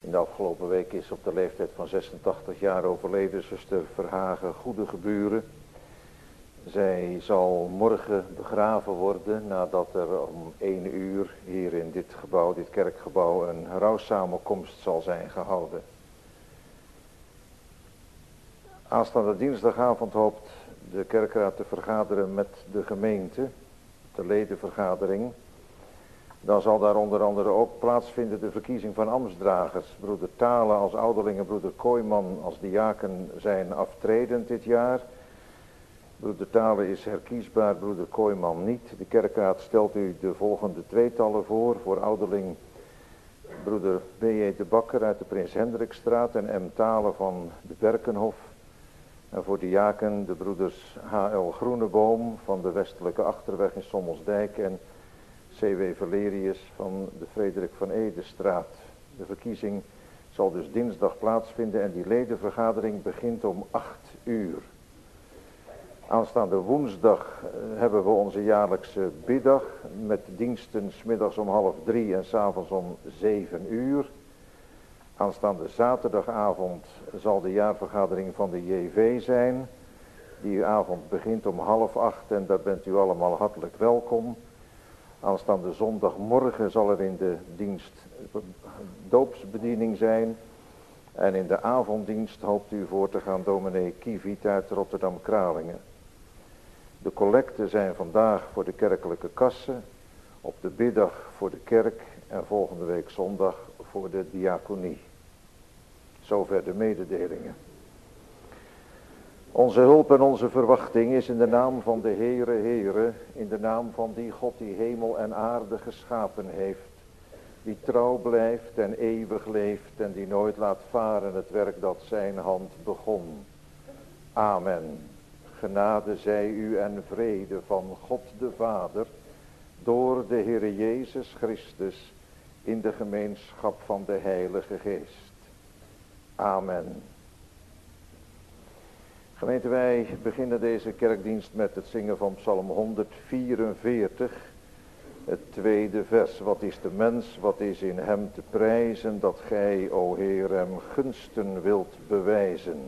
In de afgelopen week is op de leeftijd van 86 jaar overleden zuster Verhagen Goedegeburen. Zij zal morgen begraven worden nadat er om 1 uur hier in dit gebouw, dit kerkgebouw, een rouwsamenkomst zal zijn gehouden. Aanstaande dinsdagavond hoopt de kerkraad te vergaderen met de gemeente, de ledenvergadering. Dan zal daar onder andere ook plaatsvinden de verkiezing van ambtsdragers. Broeder Thalen als ouderling en broeder Kooijman als diaken zijn aftredend dit jaar. Broeder Thalen is herkiesbaar, broeder Kooijman niet. De kerkraad stelt u de volgende tweetallen voor ouderling broeder B.J. de Bakker uit de Prins Hendrikstraat en M. Thalen van de Berkenhof. En voor diaken de broeders H.L. Groeneboom van de Westelijke Achterweg in Sommelsdijk en C.W. Valerius van de Frederik van Edestraat. De verkiezing zal dus dinsdag plaatsvinden en die ledenvergadering begint om 8 uur. Aanstaande woensdag hebben we onze jaarlijkse biddag met diensten 's middags om 2:30 en 's avonds om 7 uur. Aanstaande zaterdagavond zal de jaarvergadering van de JV zijn. Die avond begint om 7:30 en daar bent u allemaal hartelijk welkom. Aanstaande zondagmorgen zal er in de dienst doopsbediening zijn. En in de avonddienst hoopt u voor te gaan dominee Kieviet uit Rotterdam-Kralingen. De collecten zijn vandaag voor de kerkelijke kassen, op de biddag voor de kerk en volgende week zondag voor de diaconie. Zover de mededelingen. Onze hulp en onze verwachting is in de naam van de Heere, in de naam van die God die hemel en aarde geschapen heeft, die trouw blijft en eeuwig leeft en die nooit laat varen het werk dat zijn hand begon. Amen. Genade zij u en vrede van God de Vader, door de Heere Jezus Christus, in de gemeenschap van de Heilige Geest. Amen. Gemeente, wij beginnen deze kerkdienst met het zingen van Psalm 144, het 2e vers. Wat is de mens, wat is in hem te prijzen, dat gij, o Heer, hem gunsten wilt bewijzen.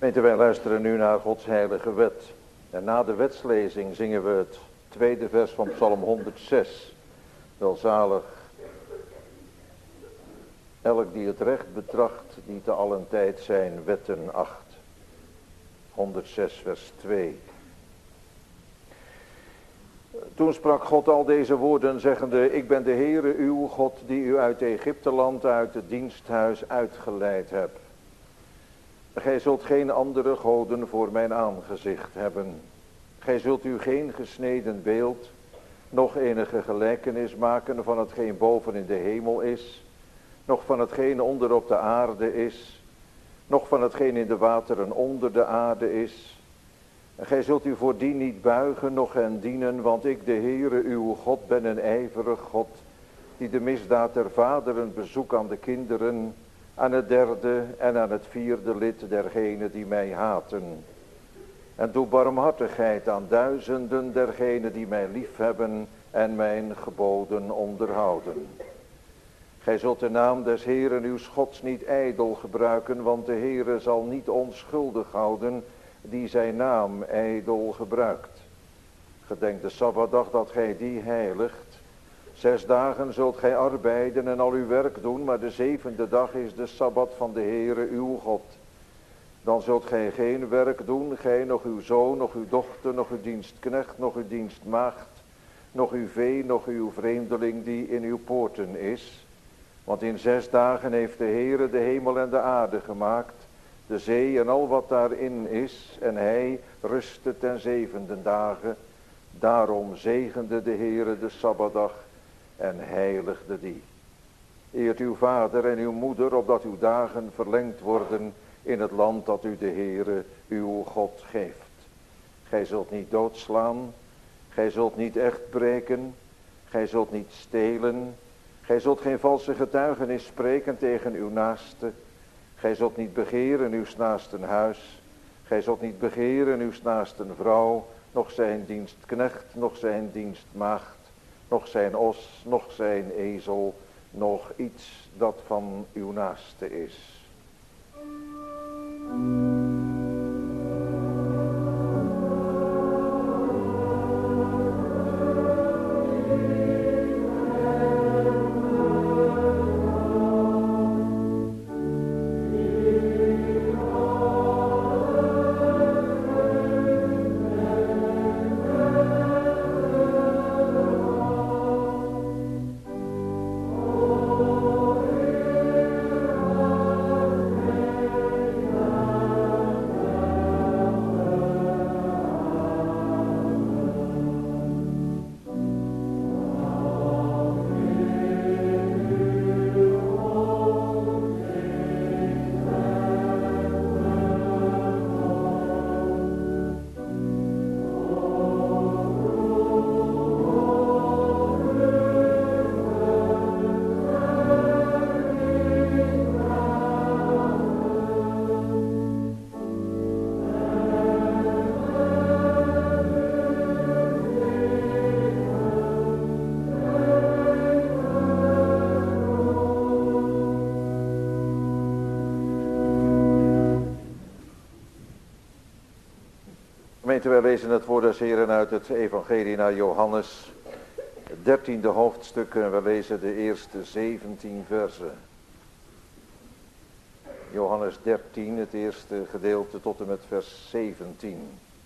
Wij luisteren nu naar Gods heilige wet. En na de wetslezing zingen we het tweede vers van Psalm 106. Welzalig elk die het recht betracht, die te allen tijd zijn wetten acht. 106 vers 2. Toen sprak God al deze woorden, zeggende: Ik ben de Heere uw God, die u uit Egypteland, uit het diensthuis uitgeleid heb. Gij zult geen andere goden voor mijn aangezicht hebben. Gij zult u geen gesneden beeld, noch enige gelijkenis maken van hetgeen boven in de hemel is, noch van hetgeen onder op de aarde is, noch van hetgeen in de wateren onder de aarde is. En gij zult u voor die niet buigen, noch hen dienen, want ik, de Heere uw God, ben een ijverig God, die de misdaad der vaderen bezoek aan de kinderen, aan het derde en aan het vierde lid dergenen die mij haten. En doe barmhartigheid aan duizenden dergenen die mij liefhebben en mijn geboden onderhouden. Gij zult de naam des Heeren uw Gods niet ijdel gebruiken, want de Heere zal niet onschuldig houden die zijn naam ijdel gebruikt. Gedenk de Sabbatdag dat gij die heiligt. 6 dagen zult gij arbeiden en al uw werk doen, maar de 7e dag is de Sabbat van de Heere uw God. Dan zult gij geen werk doen, gij, noch uw zoon, noch uw dochter, noch uw dienstknecht, noch uw dienstmaagd, noch uw vee, noch uw vreemdeling die in uw poorten is. Want in 6 dagen heeft de Heere de hemel en de aarde gemaakt, de zee en al wat daarin is, en hij rustte ten 7e dagen. Daarom zegende de Heere de Sabbatdag en heiligde die. Eert uw vader en uw moeder, opdat uw dagen verlengd worden in het land dat u de Heere uw God geeft. Gij zult niet doodslaan, gij zult niet echt breken, gij zult niet stelen, gij zult geen valse getuigenis spreken tegen uw naaste, gij zult niet begeren uws naasten huis, gij zult niet begeren uws naasten vrouw, noch zijn dienstknecht, noch zijn dienstmaagd, noch zijn os, noch zijn ezel, nog iets dat van uw naaste is. Wij lezen het woord des Heeren uit het evangelie naar Johannes, het 13e hoofdstuk, en we lezen de eerste 17 versen. Johannes 13, het eerste gedeelte tot en met vers 17.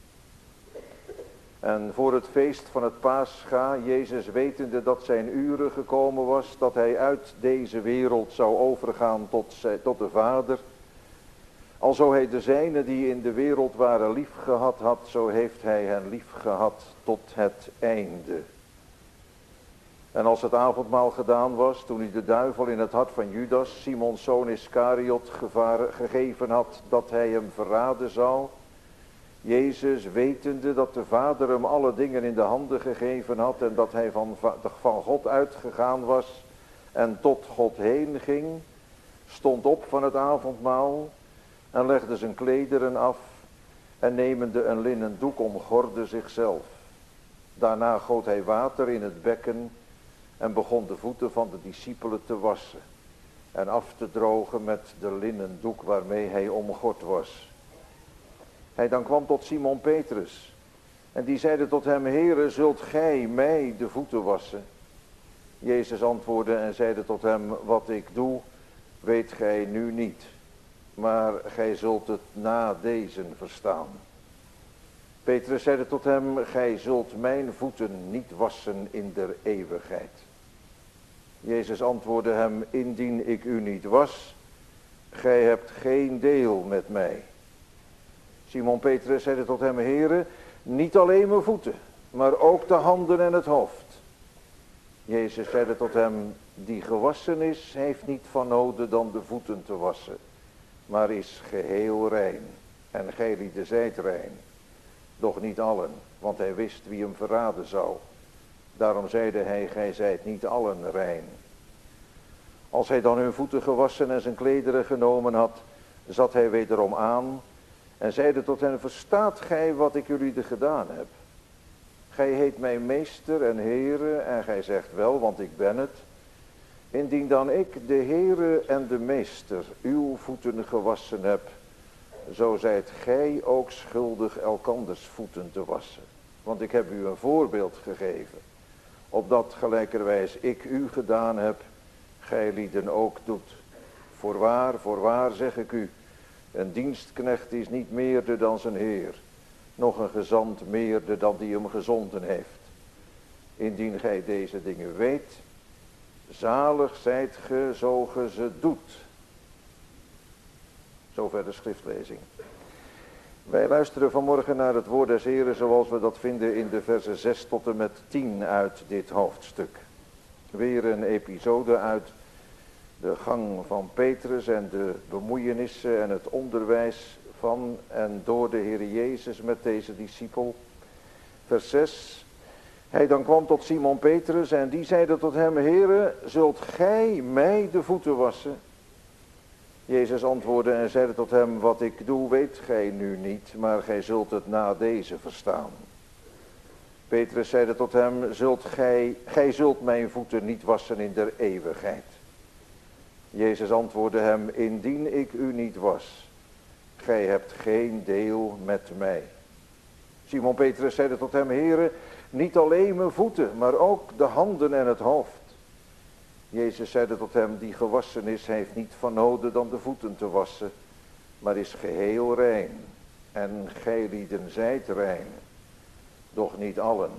En voor het feest van het Pascha, Jezus wetende dat zijn uren gekomen was, dat hij uit deze wereld zou overgaan tot de Vader. Alzo hij de zijnen die in de wereld waren lief gehad had, zo heeft hij hen lief gehad tot het einde. En als het avondmaal gedaan was, toen hij de duivel in het hart van Judas, Simons zoon Iskariot, gegeven had dat hij hem verraden zou, Jezus wetende dat de Vader hem alle dingen in de handen gegeven had en dat hij van God uitgegaan was en tot God heen ging, stond op van het avondmaal en legde zijn klederen af en nemende een linnen doek omgorde zichzelf. Daarna goot hij water in het bekken en begon de voeten van de discipelen te wassen en af te drogen met de linnen doek waarmee hij omgord was. Hij dan kwam tot Simon Petrus. En die zeide tot hem, Heere, zult gij mij de voeten wassen? Jezus antwoordde en zeide tot hem, wat ik doe, weet gij nu niet. Maar gij zult het na deze verstaan. Petrus zeide tot hem, gij zult mijn voeten niet wassen in der eeuwigheid. Jezus antwoordde hem, indien ik u niet was, gij hebt geen deel met mij. Simon Petrus zeide tot hem, Heere, niet alleen mijn voeten, maar ook de handen en het hoofd. Jezus zeide tot hem, die gewassen is, heeft niet van noden dan de voeten te wassen, maar is geheel rein. En gij lieden zijt rein, doch niet allen, want hij wist wie hem verraden zou. Daarom zeide hij, gij zijt niet allen rein. Als hij dan hun voeten gewassen en zijn klederen genomen had, zat hij wederom aan en zeide tot hen, verstaat gij wat ik jullie gedaan heb? Gij heet mij meester en Heere en gij zegt wel, want ik ben het. Indien dan ik, de Heere en de meester, uw voeten gewassen heb, zo zijt gij ook schuldig elkanders voeten te wassen. Want ik heb u een voorbeeld gegeven, opdat gelijkerwijs ik u gedaan heb, gij lieden ook doet. Voorwaar zeg ik u, een dienstknecht is niet meerder dan zijn Heer, nog een gezant meerder dan die hem gezonden heeft. Indien gij deze dingen weet, zalig zijt ge zo ge ze doet. Zover de schriftlezing. Wij luisteren vanmorgen naar het woord des Heren zoals we dat vinden in de versen 6 tot en met 10 uit dit hoofdstuk. Weer een episode uit de gang van Petrus en de bemoeienissen en het onderwijs van en door de Heer Jezus met deze discipel. Vers 6. Hij dan kwam tot Simon Petrus en die zeide tot hem, Heere, zult gij mij de voeten wassen? Jezus antwoordde en zeide tot hem, wat ik doe weet gij nu niet, maar gij zult het na deze verstaan. Petrus zeide tot hem, gij zult mijn voeten niet wassen in der eeuwigheid. Jezus antwoordde hem, indien ik u niet was, gij hebt geen deel met mij. Simon Petrus zeide tot hem, Heere, niet alleen mijn voeten, maar ook de handen en het hoofd. Jezus zeide tot hem, die gewassen is, heeft niet van noden dan de voeten te wassen, maar is geheel rein. En gij lieden zijt rein, doch niet allen.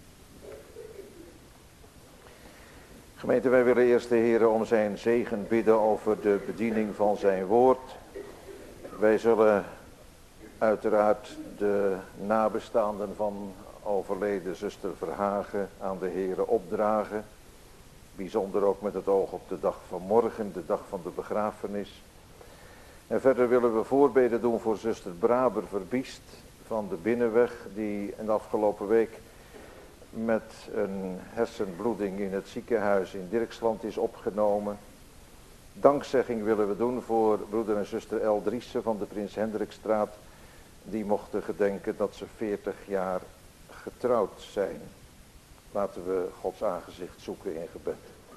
Gemeente, wij willen eerst de Heer om zijn zegen bidden over de bediening van zijn woord. Wij zullen uiteraard de nabestaanden van overleden zuster Verhagen aan de Heer opdragen. Bijzonder ook met het oog op de dag van morgen, de dag van de begrafenis. En verder willen we voorbeden doen voor zuster Braber Verbiest van de Binnenweg, die in de afgelopen week met een hersenbloeding in het ziekenhuis in Dirksland is opgenomen. Dankzegging willen we doen voor broeder en zuster El Driessen van de Prins Hendrikstraat. Die mochten gedenken dat ze 40 jaar getrouwd zijn. Laten we Gods aangezicht zoeken in gebed.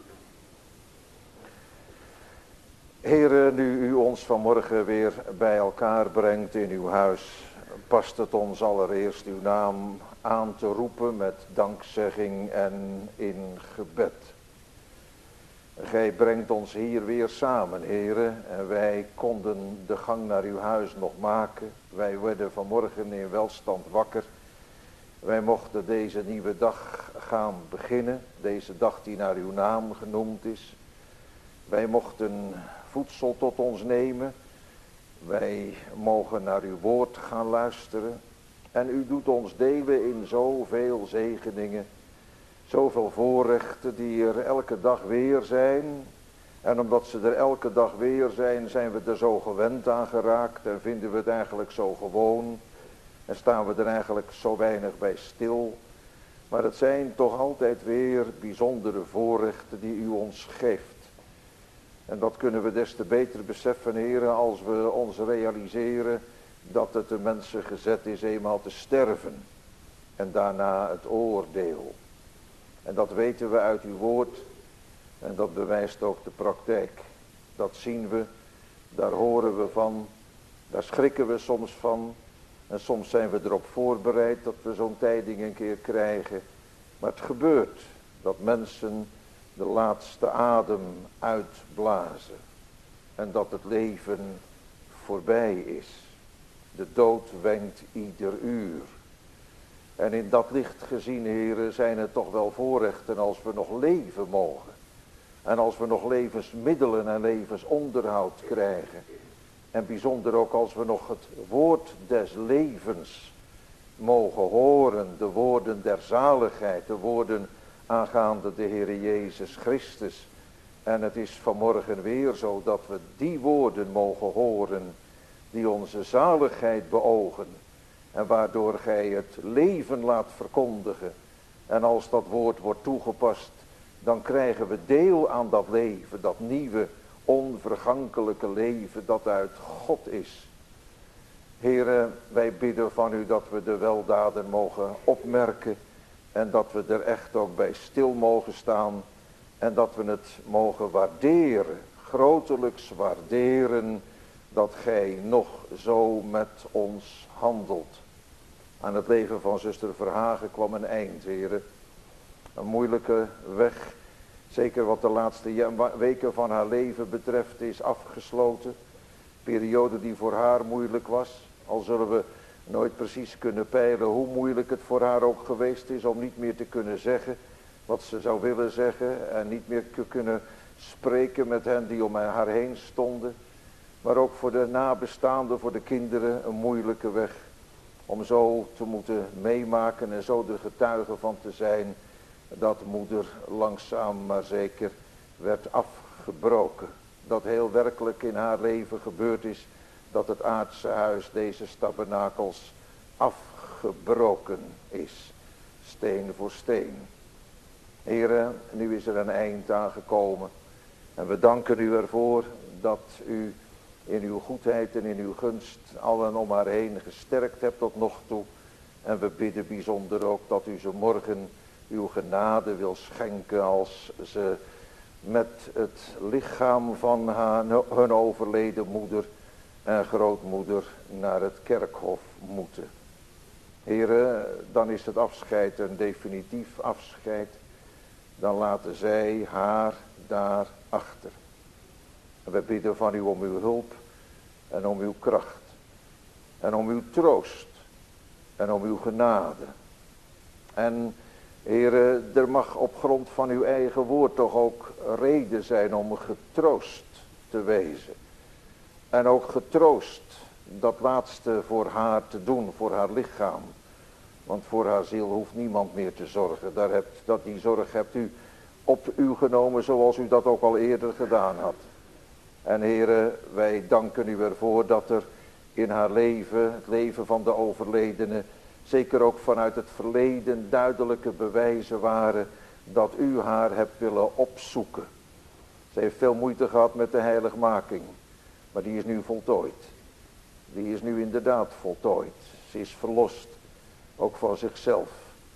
Heere, nu u ons vanmorgen weer bij elkaar brengt in uw huis, past het ons allereerst uw naam aan te roepen met dankzegging en in gebed. Gij brengt ons hier weer samen, Heere, en wij konden de gang naar uw huis nog maken. Wij werden vanmorgen in welstand wakker. Wij mochten deze nieuwe dag gaan beginnen, deze dag die naar uw naam genoemd is. Wij mochten voedsel tot ons nemen. Wij mogen naar uw woord gaan luisteren. En u doet ons delen in zoveel zegeningen. Zoveel voorrechten die er elke dag weer zijn. En omdat ze er elke dag weer zijn, zijn we er zo gewend aan geraakt. En vinden we het eigenlijk zo gewoon. En staan we er eigenlijk zo weinig bij stil. Maar het zijn toch altijd weer bijzondere voorrechten die u ons geeft. En dat kunnen we des te beter beseffen, heren, als we ons realiseren dat het de mensen gezet is eenmaal te sterven. En daarna het oordeel. En dat weten we uit uw woord. En dat bewijst ook de praktijk. Dat zien we, daar horen we van, daar schrikken we soms van. En soms zijn we erop voorbereid dat we zo'n tijding een keer krijgen. Maar het gebeurt dat mensen de laatste adem uitblazen. En dat het leven voorbij is. De dood wenkt ieder uur. En in dat licht gezien, heren, zijn het toch wel voorrechten als we nog leven mogen. En als we nog levensmiddelen en levensonderhoud krijgen. En bijzonder ook als we nog het woord des levens mogen horen. De woorden der zaligheid, de woorden aangaande de Heere Jezus Christus. En het is vanmorgen weer zo dat we die woorden mogen horen die onze zaligheid beogen. En waardoor gij het leven laat verkondigen. En als dat woord wordt toegepast, dan krijgen we deel aan dat leven, dat nieuwe, onvergankelijke leven dat uit God is. Heere, wij bidden van u dat we de weldaden mogen opmerken en dat we er echt ook bij stil mogen staan en dat we het mogen waarderen, grotelijks waarderen, dat gij nog zo met ons handelt. Aan het leven van zuster Verhagen kwam een eind, heren. Een moeilijke weg, zeker wat de laatste weken van haar leven betreft, is afgesloten. Periode die voor haar moeilijk was. Al zullen we nooit precies kunnen peilen hoe moeilijk het voor haar ook geweest is om niet meer te kunnen zeggen wat ze zou willen zeggen. En niet meer te kunnen spreken met hen die om haar heen stonden. Maar ook voor de nabestaanden, voor de kinderen een moeilijke weg. Om zo te moeten meemaken en zo de getuige van te zijn dat moeder langzaam maar zeker werd afgebroken. Dat heel werkelijk in haar leven gebeurd is dat het aardse huis deze tabernakels afgebroken is. Steen voor steen. Here, nu is er een eind aangekomen. En we danken u ervoor dat u in uw goedheid en in uw gunst allen om haar heen gesterkt hebt tot nog toe. En we bidden bijzonder ook dat u ze morgen uw genade wil schenken als ze met het lichaam van hun overleden moeder en grootmoeder naar het kerkhof moeten. Heren, dan is het afscheid een definitief afscheid. Dan laten zij haar daar achter. En we bidden van u om uw hulp en om uw kracht en om uw troost en om uw genade. En Heere, er mag op grond van uw eigen woord toch ook reden zijn om getroost te wezen. En ook getroost dat laatste voor haar te doen, voor haar lichaam. Want voor haar ziel hoeft niemand meer te zorgen. Die zorg hebt u op u genomen zoals u dat ook al eerder gedaan had. En Heere, wij danken u ervoor dat er in haar leven, het leven van de overledene, zeker ook vanuit het verleden duidelijke bewijzen waren dat u haar hebt willen opzoeken. Ze heeft veel moeite gehad met de heiligmaking, maar die is nu voltooid. Die is nu inderdaad voltooid. Ze is verlost, ook van zichzelf.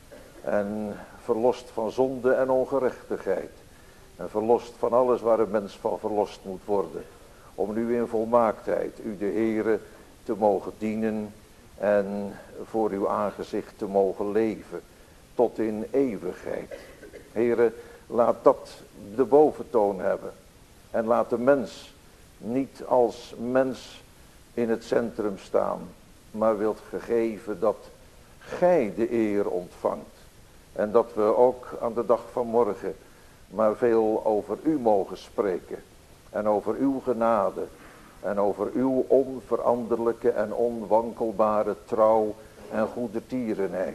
En verlost van zonde en ongerechtigheid. En verlost van alles waar een mens van verlost moet worden. Om nu in volmaaktheid u de Heere te mogen dienen en voor uw aangezicht te mogen leven. Tot in eeuwigheid. Heere, laat dat de boventoon hebben. En laat de mens niet als mens in het centrum staan. Maar wilt gegeven dat gij de eer ontvangt. En dat we ook aan de dag van morgen maar veel over u mogen spreken. En over uw genade. En over uw onveranderlijke en onwankelbare trouw en goedertierenheid.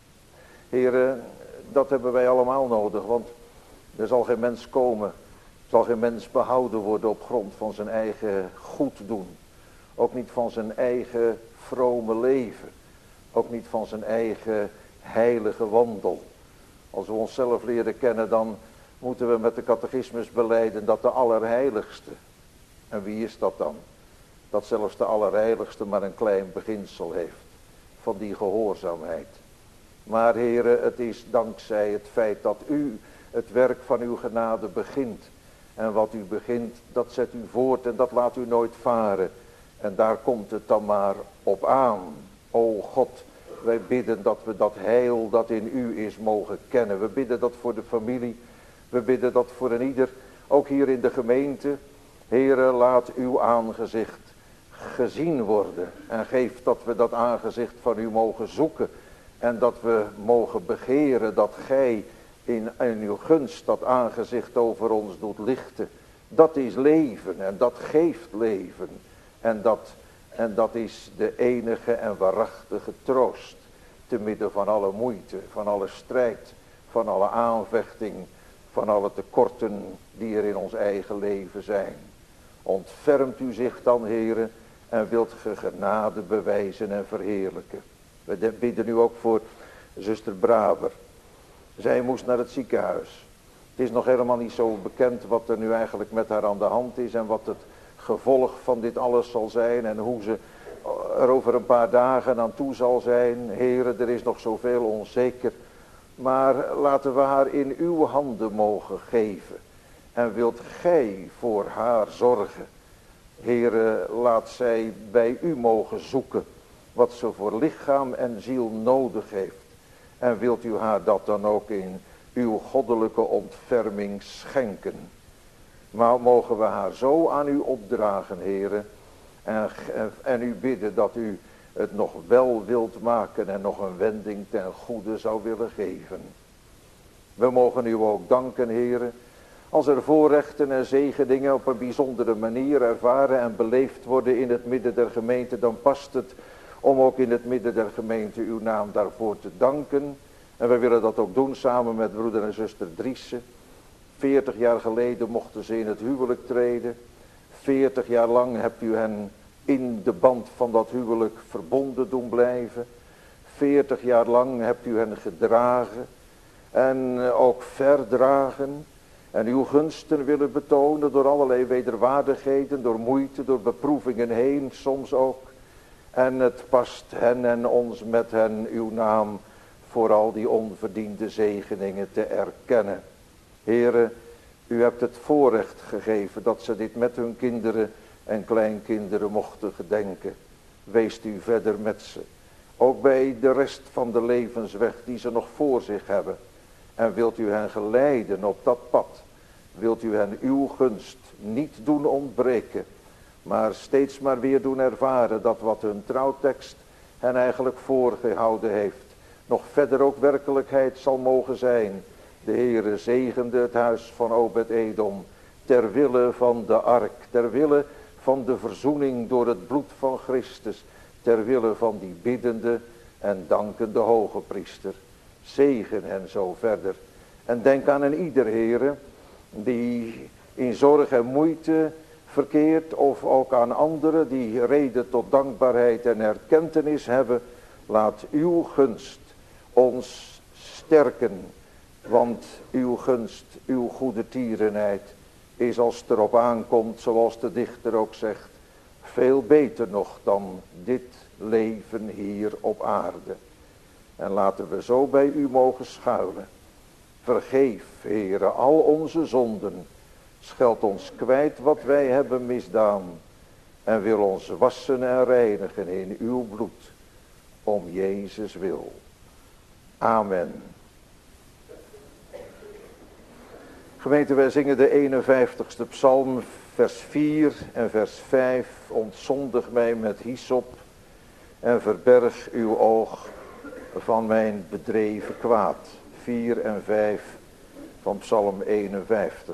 Heren, dat hebben wij allemaal nodig. Want er zal geen mens komen. Er zal geen mens behouden worden op grond van zijn eigen goed doen. Ook niet van zijn eigen vrome leven. Ook niet van zijn eigen heilige wandel. Als we onszelf leren kennen, dan moeten we met de catechismus belijden dat de allerheiligste. En wie is dat dan? Dat zelfs de allerheiligste maar een klein beginsel heeft van die gehoorzaamheid. Maar Heere, het is dankzij het feit dat u het werk van uw genade begint. En wat u begint, dat zet u voort en dat laat u nooit varen. En daar komt het dan maar op aan. O God, wij bidden dat we dat heil dat in u is mogen kennen. We bidden dat voor de familie. We bidden dat voor een ieder. Ook hier in de gemeente. Heere, laat uw aangezicht gezien worden. En geef dat we dat aangezicht van u mogen zoeken. En dat we mogen begeren dat gij in uw gunst dat aangezicht over ons doet lichten. Dat is leven en dat geeft leven. En dat is de enige en waarachtige troost. Te midden van alle moeite, van alle strijd, van alle aanvechting, van alle tekorten die er in ons eigen leven zijn. Ontfermt u zich dan, Heere, en wilt ge genade bewijzen en verheerlijken. We bidden nu ook voor zuster Braber. Zij moest naar het ziekenhuis. Het is nog helemaal niet zo bekend wat er nu eigenlijk met haar aan de hand is en wat het gevolg van dit alles zal zijn en hoe ze er over een paar dagen aan toe zal zijn. Heere, er is nog zoveel onzeker. Maar laten we haar in uw handen mogen geven. En wilt gij voor haar zorgen. Heere, laat zij bij u mogen zoeken wat ze voor lichaam en ziel nodig heeft. En wilt u haar dat dan ook in uw goddelijke ontferming schenken. Maar mogen we haar zo aan u opdragen, Heere. En u bidden dat u het nog wel wilt maken en nog een wending ten goede zou willen geven. We mogen u ook danken, Heere. Als er voorrechten en zegeningen op een bijzondere manier ervaren en beleefd worden in het midden der gemeente, dan past het om ook in het midden der gemeente uw naam daarvoor te danken. En we willen dat ook doen samen met broeder en zuster Driessen. 40 jaar geleden mochten ze in het huwelijk treden. 40 jaar lang hebt u hen in de band van dat huwelijk verbonden doen blijven. 40 jaar lang hebt u hen gedragen en ook verdragen. En uw gunsten willen betonen door allerlei wederwaardigheden, door moeite, door beproevingen heen soms ook. En het past hen en ons met hen uw naam voor al die onverdiende zegeningen te erkennen. Heere, u hebt het voorrecht gegeven dat ze dit met hun kinderen en kleinkinderen mochten gedenken. Weest u verder met ze. Ook bij de rest van de levensweg die ze nog voor zich hebben. En wilt u hen geleiden op dat pad. Wilt u hen uw gunst niet doen ontbreken. Maar steeds maar weer doen ervaren dat wat hun trouwtekst hen eigenlijk voorgehouden heeft. Nog verder ook werkelijkheid zal mogen zijn. De Heere zegende het huis van Obed-Edom. Ter wille van de ark. Ter wille van de verzoening door het bloed van Christus. Ter wille van die biddende en dankende hoge priester. Zegen hen zo verder. En denk aan een ieder, Heere, die in zorg en moeite verkeert. Of ook aan anderen die reden tot dankbaarheid en erkentenis hebben. Laat uw gunst ons sterken. Want uw gunst, uw goede tierenheid is als het erop aankomt, zoals de dichter ook zegt, veel beter nog dan dit leven hier op aarde. En laten we zo bij u mogen schuilen. Vergeef, Heere, al onze zonden. Scheld ons kwijt wat wij hebben misdaan. En wil ons wassen en reinigen in uw bloed. Om Jezus wil. Amen. Gemeente, wij zingen de 51ste psalm, vers 4 en vers 5. Ontzondig mij met hyssop en verberg uw oog van mijn bedreven kwaad. 4 en 5 van psalm 51.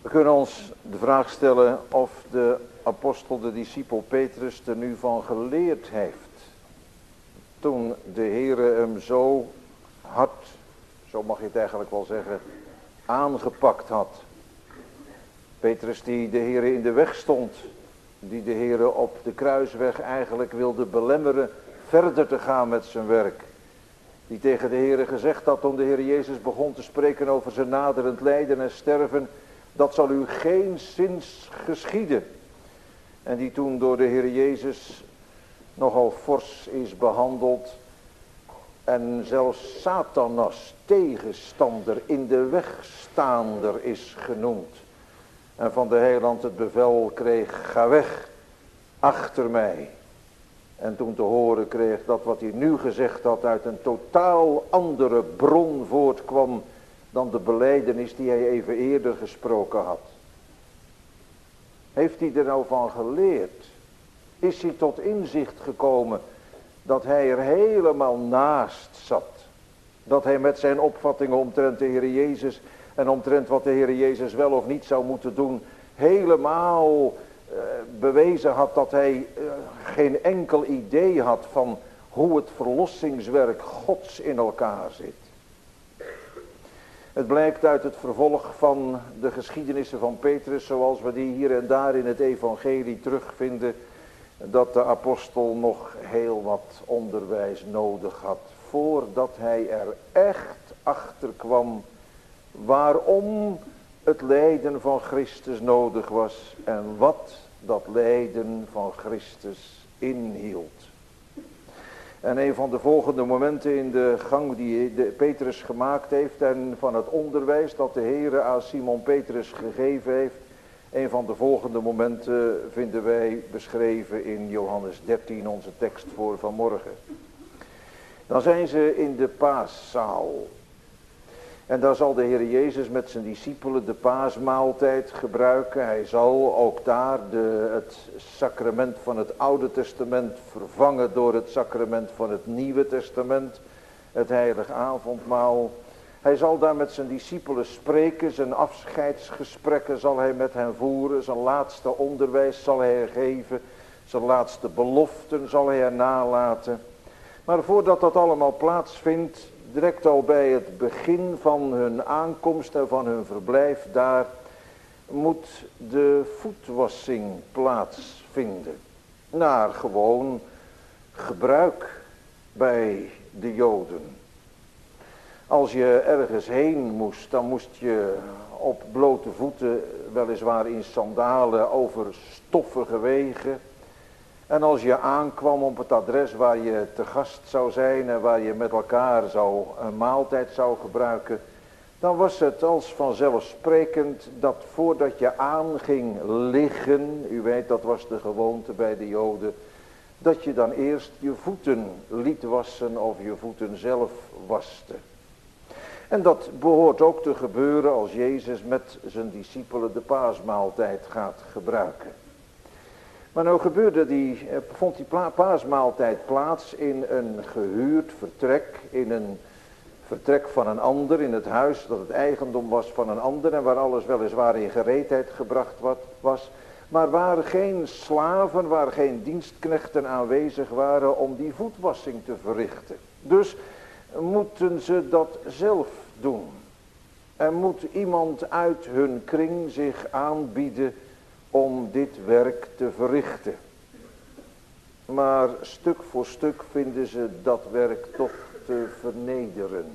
We kunnen ons de vraag stellen of de apostel, de discipel Petrus er nu van geleerd heeft. Toen de Heere hem zo hard, zo mag je het eigenlijk wel zeggen, aangepakt had. Petrus die de Heere in de weg stond, die de Heere op de kruisweg eigenlijk wilde belemmeren verder te gaan met zijn werk. Die tegen de Heere gezegd had toen de Heer Jezus begon te spreken over zijn naderend lijden en sterven, dat zal u geenszins geschieden. En die toen door de Heer Jezus nogal fors is behandeld en zelfs Satanas tegenstander, in de wegstaander is genoemd. En van de heiland het bevel kreeg, ga weg, achter mij. En toen te horen kreeg dat wat hij nu gezegd had uit een totaal andere bron voortkwam dan de belijdenis die hij even eerder gesproken had. Heeft hij er nou van geleerd? Is hij tot inzicht gekomen dat hij er helemaal naast zat? Dat hij met zijn opvattingen omtrent de Heer Jezus en omtrent wat de Heer Jezus wel of niet zou moeten doen, helemaal bewezen had dat hij geen enkel idee had van hoe het verlossingswerk Gods in elkaar zit. Het blijkt uit het vervolg van de geschiedenissen van Petrus, zoals we die hier en daar in het evangelie terugvinden, dat de apostel nog heel wat onderwijs nodig had, voordat hij er echt achter kwam waarom het lijden van Christus nodig was en wat dat lijden van Christus inhield. En een van de volgende momenten in de gang die Petrus gemaakt heeft en van het onderwijs dat de Heere aan Simon Petrus gegeven heeft, een van de volgende momenten vinden wij beschreven in Johannes 13, onze tekst voor vanmorgen. Dan zijn ze in de paaszaal. En daar zal de Heer Jezus met zijn discipelen de paasmaaltijd gebruiken. Hij zal ook daar het sacrament van het Oude Testament vervangen door het sacrament van het Nieuwe Testament. Het heilige avondmaal. Hij zal daar met zijn discipelen spreken, zijn afscheidsgesprekken zal hij met hen voeren. Zijn laatste onderwijs zal hij geven. Zijn laatste beloften zal hij er nalaten. Maar voordat dat allemaal plaatsvindt, direct al bij het begin van hun aankomst en van hun verblijf daar, moet de voetwassing plaatsvinden. Naar gewoon gebruik bij de Joden. Als je ergens heen moest, dan moest je op blote voeten, weliswaar in sandalen, over stoffige wegen. En als je aankwam op het adres waar je te gast zou zijn en waar je met elkaar een maaltijd zou gebruiken, dan was het als vanzelfsprekend dat voordat je aanging liggen, u weet dat was de gewoonte bij de Joden, dat je dan eerst je voeten liet wassen of je voeten zelf waste. En dat behoort ook te gebeuren als Jezus met zijn discipelen de paasmaaltijd gaat gebruiken. Maar nou vond die paasmaaltijd plaats in een gehuurd vertrek, in een vertrek van een ander, in het huis dat het eigendom was van een ander en waar alles weliswaar in gereedheid gebracht was, maar waar geen slaven, waar geen dienstknechten aanwezig waren om die voetwassing te verrichten. Dus moeten ze dat zelf doen. Er moet iemand uit hun kring zich aanbieden om dit werk te verrichten. Maar stuk voor stuk vinden ze dat werk toch te vernederend.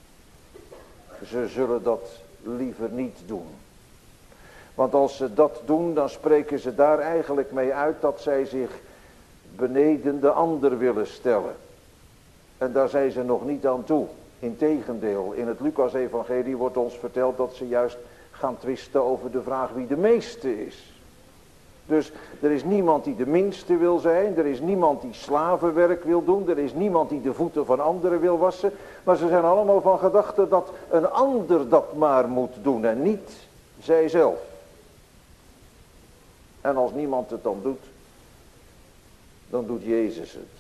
Ze zullen dat liever niet doen. Want als ze dat doen, dan spreken ze daar eigenlijk mee uit dat zij zich beneden de ander willen stellen. En daar zijn ze nog niet aan toe. Integendeel, in het Lucas-evangelie wordt ons verteld dat ze juist gaan twisten over de vraag wie de meeste is. Dus er is niemand die de minste wil zijn, er is niemand die slavenwerk wil doen, er is niemand die de voeten van anderen wil wassen. Maar ze zijn allemaal van gedachte dat een ander dat maar moet doen en niet zijzelf. En als niemand het dan doet Jezus het.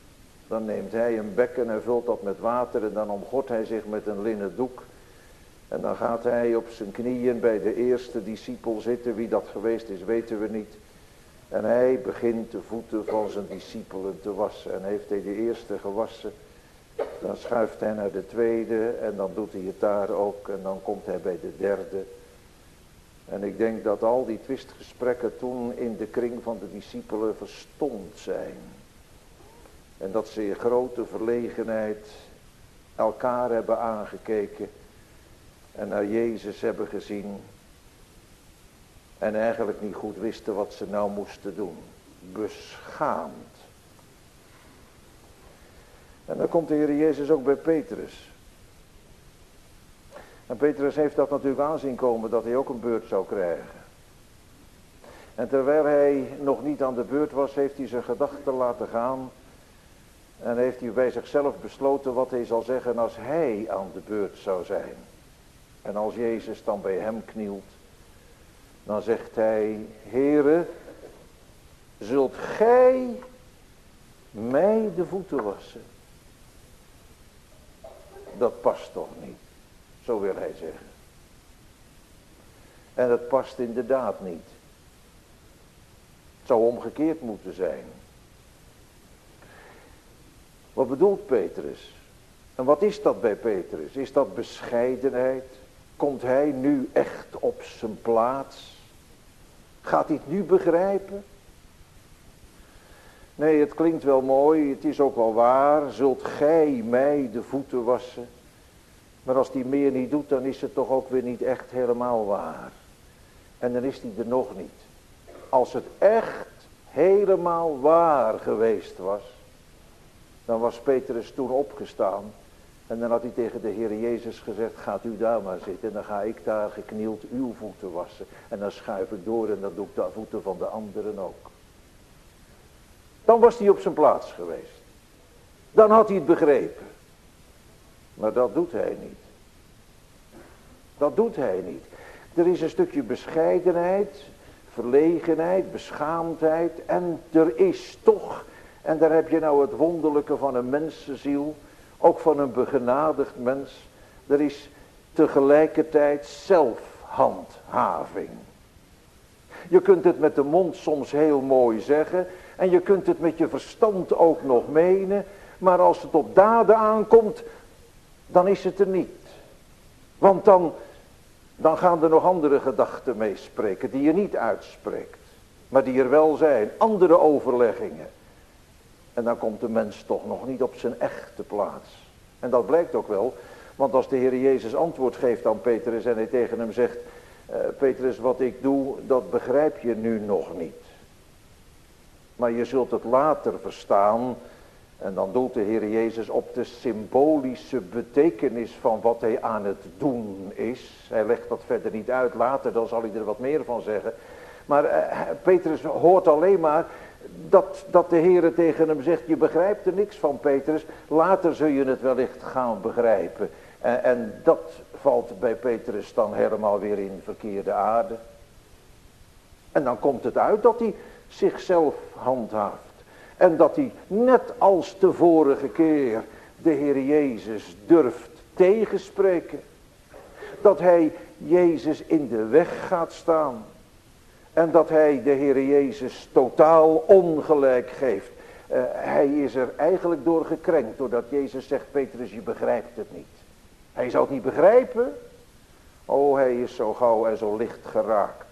Dan neemt hij een bekken en vult dat met water en dan omgort hij zich met een linnen doek. En dan gaat hij op zijn knieën bij de eerste discipel zitten. Wie dat geweest is weten we niet. En hij begint de voeten van zijn discipelen te wassen. En heeft hij de eerste gewassen, dan schuift hij naar de tweede en dan doet hij het daar ook. En dan komt hij bij de derde. En ik denk dat al die twistgesprekken toen in de kring van de discipelen verstomd zijn. En dat ze in grote verlegenheid elkaar hebben aangekeken en naar Jezus hebben gezien. En eigenlijk niet goed wisten wat ze nou moesten doen. Beschaamd. En dan komt de Heer Jezus ook bij Petrus. En Petrus heeft dat natuurlijk aanzien komen dat hij ook een beurt zou krijgen. En terwijl hij nog niet aan de beurt was, heeft hij zijn gedachten laten gaan. En heeft hij bij zichzelf besloten wat hij zal zeggen als hij aan de beurt zou zijn. En als Jezus dan bij hem knielt, dan zegt hij: Heere, zult gij mij de voeten wassen? Dat past toch niet, zo wil hij zeggen. En dat past inderdaad niet. Het zou omgekeerd moeten zijn. Wat bedoelt Petrus? En wat is dat bij Petrus? Is dat bescheidenheid? Komt hij nu echt op zijn plaats? Gaat hij het nu begrijpen? Nee, het klinkt wel mooi, het is ook wel waar. Zult gij mij de voeten wassen? Maar als hij meer niet doet, dan is het toch ook weer niet echt helemaal waar. En dan is hij er nog niet. Als het echt helemaal waar geweest was, dan was Petrus toen opgestaan. En dan had hij tegen de Heer Jezus gezegd: gaat u daar maar zitten. En dan ga ik daar geknield uw voeten wassen. En dan schuif ik door en dan doe ik de voeten van de anderen ook. Dan was hij op zijn plaats geweest. Dan had hij het begrepen. Maar dat doet hij niet. Dat doet hij niet. Er is een stukje bescheidenheid, verlegenheid, beschaamdheid. En er is toch, en daar heb je nou het wonderlijke van een mensenziel, ook van een begenadigd mens. Er is tegelijkertijd zelfhandhaving. Je kunt het met de mond soms heel mooi zeggen. En je kunt het met je verstand ook nog menen. Maar als het op daden aankomt, dan is het er niet. Want dan gaan er nog andere gedachten meespreken die je niet uitspreekt. Maar die er wel zijn. Andere overleggingen. En dan komt de mens toch nog niet op zijn echte plaats. En dat blijkt ook wel. Want als de Heer Jezus antwoord geeft aan Petrus en hij tegen hem zegt: Petrus, wat ik doe, dat begrijp je nu nog niet. Maar je zult het later verstaan. En dan doelt de Heer Jezus op de symbolische betekenis van wat hij aan het doen is. Hij legt dat verder niet uit. Later dan zal hij er wat meer van zeggen. Maar Petrus hoort alleen maar dat de Heer tegen hem zegt: je begrijpt er niks van, Petrus. Later zul je het wellicht gaan begrijpen. En dat valt bij Petrus dan helemaal weer in verkeerde aarde. En dan komt het uit dat hij zichzelf handhaaft. En dat hij net als de vorige keer de Heer Jezus durft tegenspreken. Dat hij Jezus in de weg gaat staan. En dat hij de Heer Jezus totaal ongelijk geeft. Hij is er eigenlijk door gekrenkt. Doordat Jezus zegt: Petrus, je begrijpt het niet. Hij zou het niet begrijpen. Oh, hij is zo gauw en zo licht geraakt.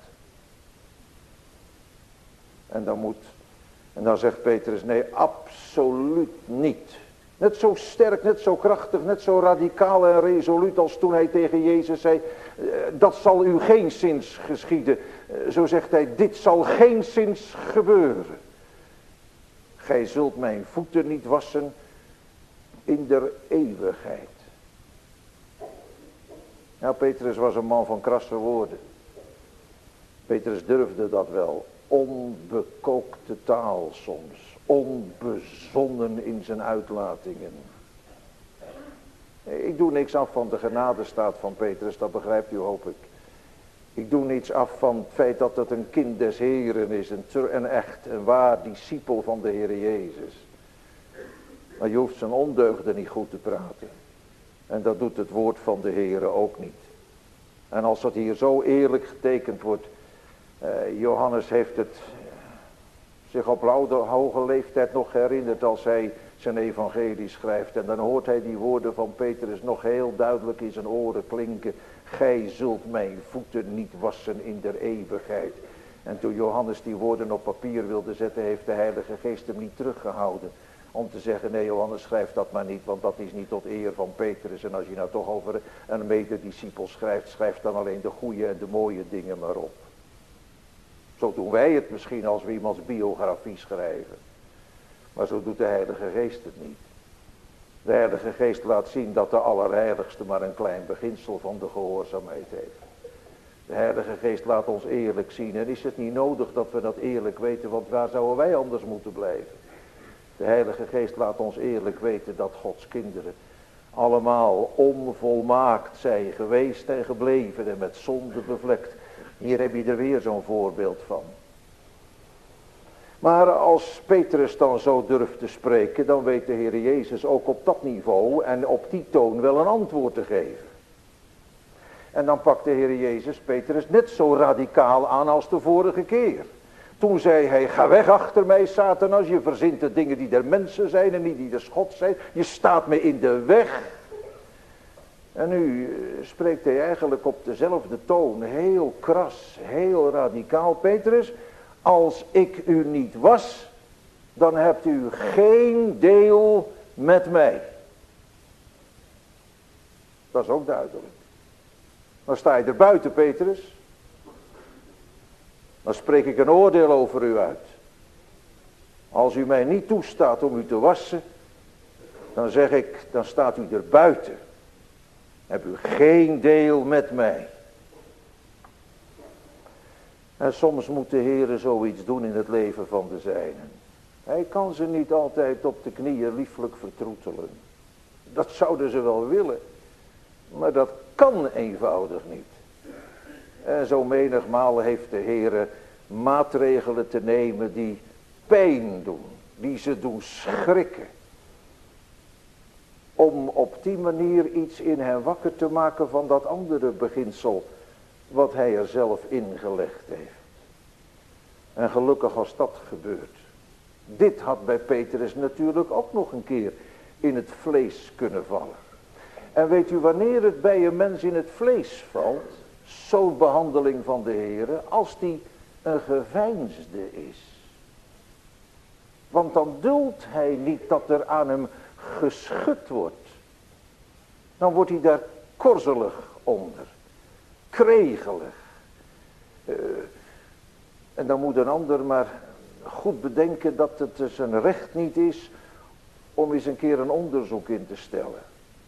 En dan zegt Petrus: nee, absoluut niet. Net zo sterk, net zo krachtig, net zo radicaal en resoluut als toen hij tegen Jezus zei: dat zal u geenszins geschieden. Zo zegt hij: dit zal geenszins gebeuren. Gij zult mijn voeten niet wassen in der eeuwigheid. Nou, Petrus was een man van krasse woorden. Petrus durfde dat wel. Onbekookte taal soms. Onbezonnen in zijn uitlatingen. Ik doe niks af van de genadestaat van Petrus, dat begrijpt u, hoop ik. Ik doe niets af van het feit dat het een kind des Heren is. Een echt, een waar discipel van de Heer Jezus. Maar je hoeft zijn ondeugden niet goed te praten. En dat doet het woord van de Heere ook niet. En als dat hier zo eerlijk getekend wordt, Johannes heeft het zich op hoge leeftijd nog herinnerd als hij zijn evangelie schrijft. En dan hoort hij die woorden van Petrus nog heel duidelijk in zijn oren klinken. Gij zult mijn voeten niet wassen in der eeuwigheid. En toen Johannes die woorden op papier wilde zetten, heeft de Heilige Geest hem niet teruggehouden. Om te zeggen, nee Johannes, schrijf dat maar niet, want dat is niet tot eer van Petrus. En als je nou toch over een medediscipel schrijft, schrijf dan alleen de goede en de mooie dingen maar op. Zo doen wij het misschien als we iemands biografie schrijven. Maar zo doet de Heilige Geest het niet. De Heilige Geest laat zien dat de Allerheiligste maar een klein beginsel van de gehoorzaamheid heeft. De Heilige Geest laat ons eerlijk zien. En is het niet nodig dat we dat eerlijk weten, want waar zouden wij anders moeten blijven? De Heilige Geest laat ons eerlijk weten dat Gods kinderen allemaal onvolmaakt zijn geweest en gebleven en met zonde bevlekt. Hier heb je er weer zo'n voorbeeld van. Maar als Petrus dan zo durft te spreken, dan weet de Heer Jezus ook op dat niveau en op die toon wel een antwoord te geven. En dan pakt de Heer Jezus Petrus net zo radicaal aan als de vorige keer. Toen zei hij, ga weg achter mij, Satanas, je verzint de dingen die der mensen zijn en niet die des Gods zijn. Je staat me in de weg. En nu spreekt hij eigenlijk op dezelfde toon, heel kras, heel radicaal. Petrus, als ik u niet was, dan hebt u geen deel met mij. Dat is ook duidelijk. Dan sta je er buiten, Petrus. Dan spreek ik een oordeel over u uit. Als u mij niet toestaat om u te wassen, dan zeg ik, dan staat u er buiten. Heb u geen deel met mij. En soms moet de Heere zoiets doen in het leven van de zijnen. Hij kan ze niet altijd op de knieën lieflijk vertroetelen. Dat zouden ze wel willen. Maar dat kan eenvoudig niet. En zo menigmaal heeft de Heere maatregelen te nemen die pijn doen. Die ze doen schrikken. Om op die manier iets in hen wakker te maken van dat andere beginsel. Wat hij er zelf ingelegd heeft. En gelukkig als dat gebeurt. Dit had bij Petrus natuurlijk ook nog een keer in het vlees kunnen vallen. En weet u wanneer het bij een mens in het vlees valt, zo'n behandeling van de Heere, als die een geveinsde is. Want dan duldt hij niet dat er aan hem geschud wordt. Dan wordt hij daar korzelig onder. Kregelig. En dan moet een ander maar goed bedenken dat het zijn recht niet is om eens een keer een onderzoek in te stellen.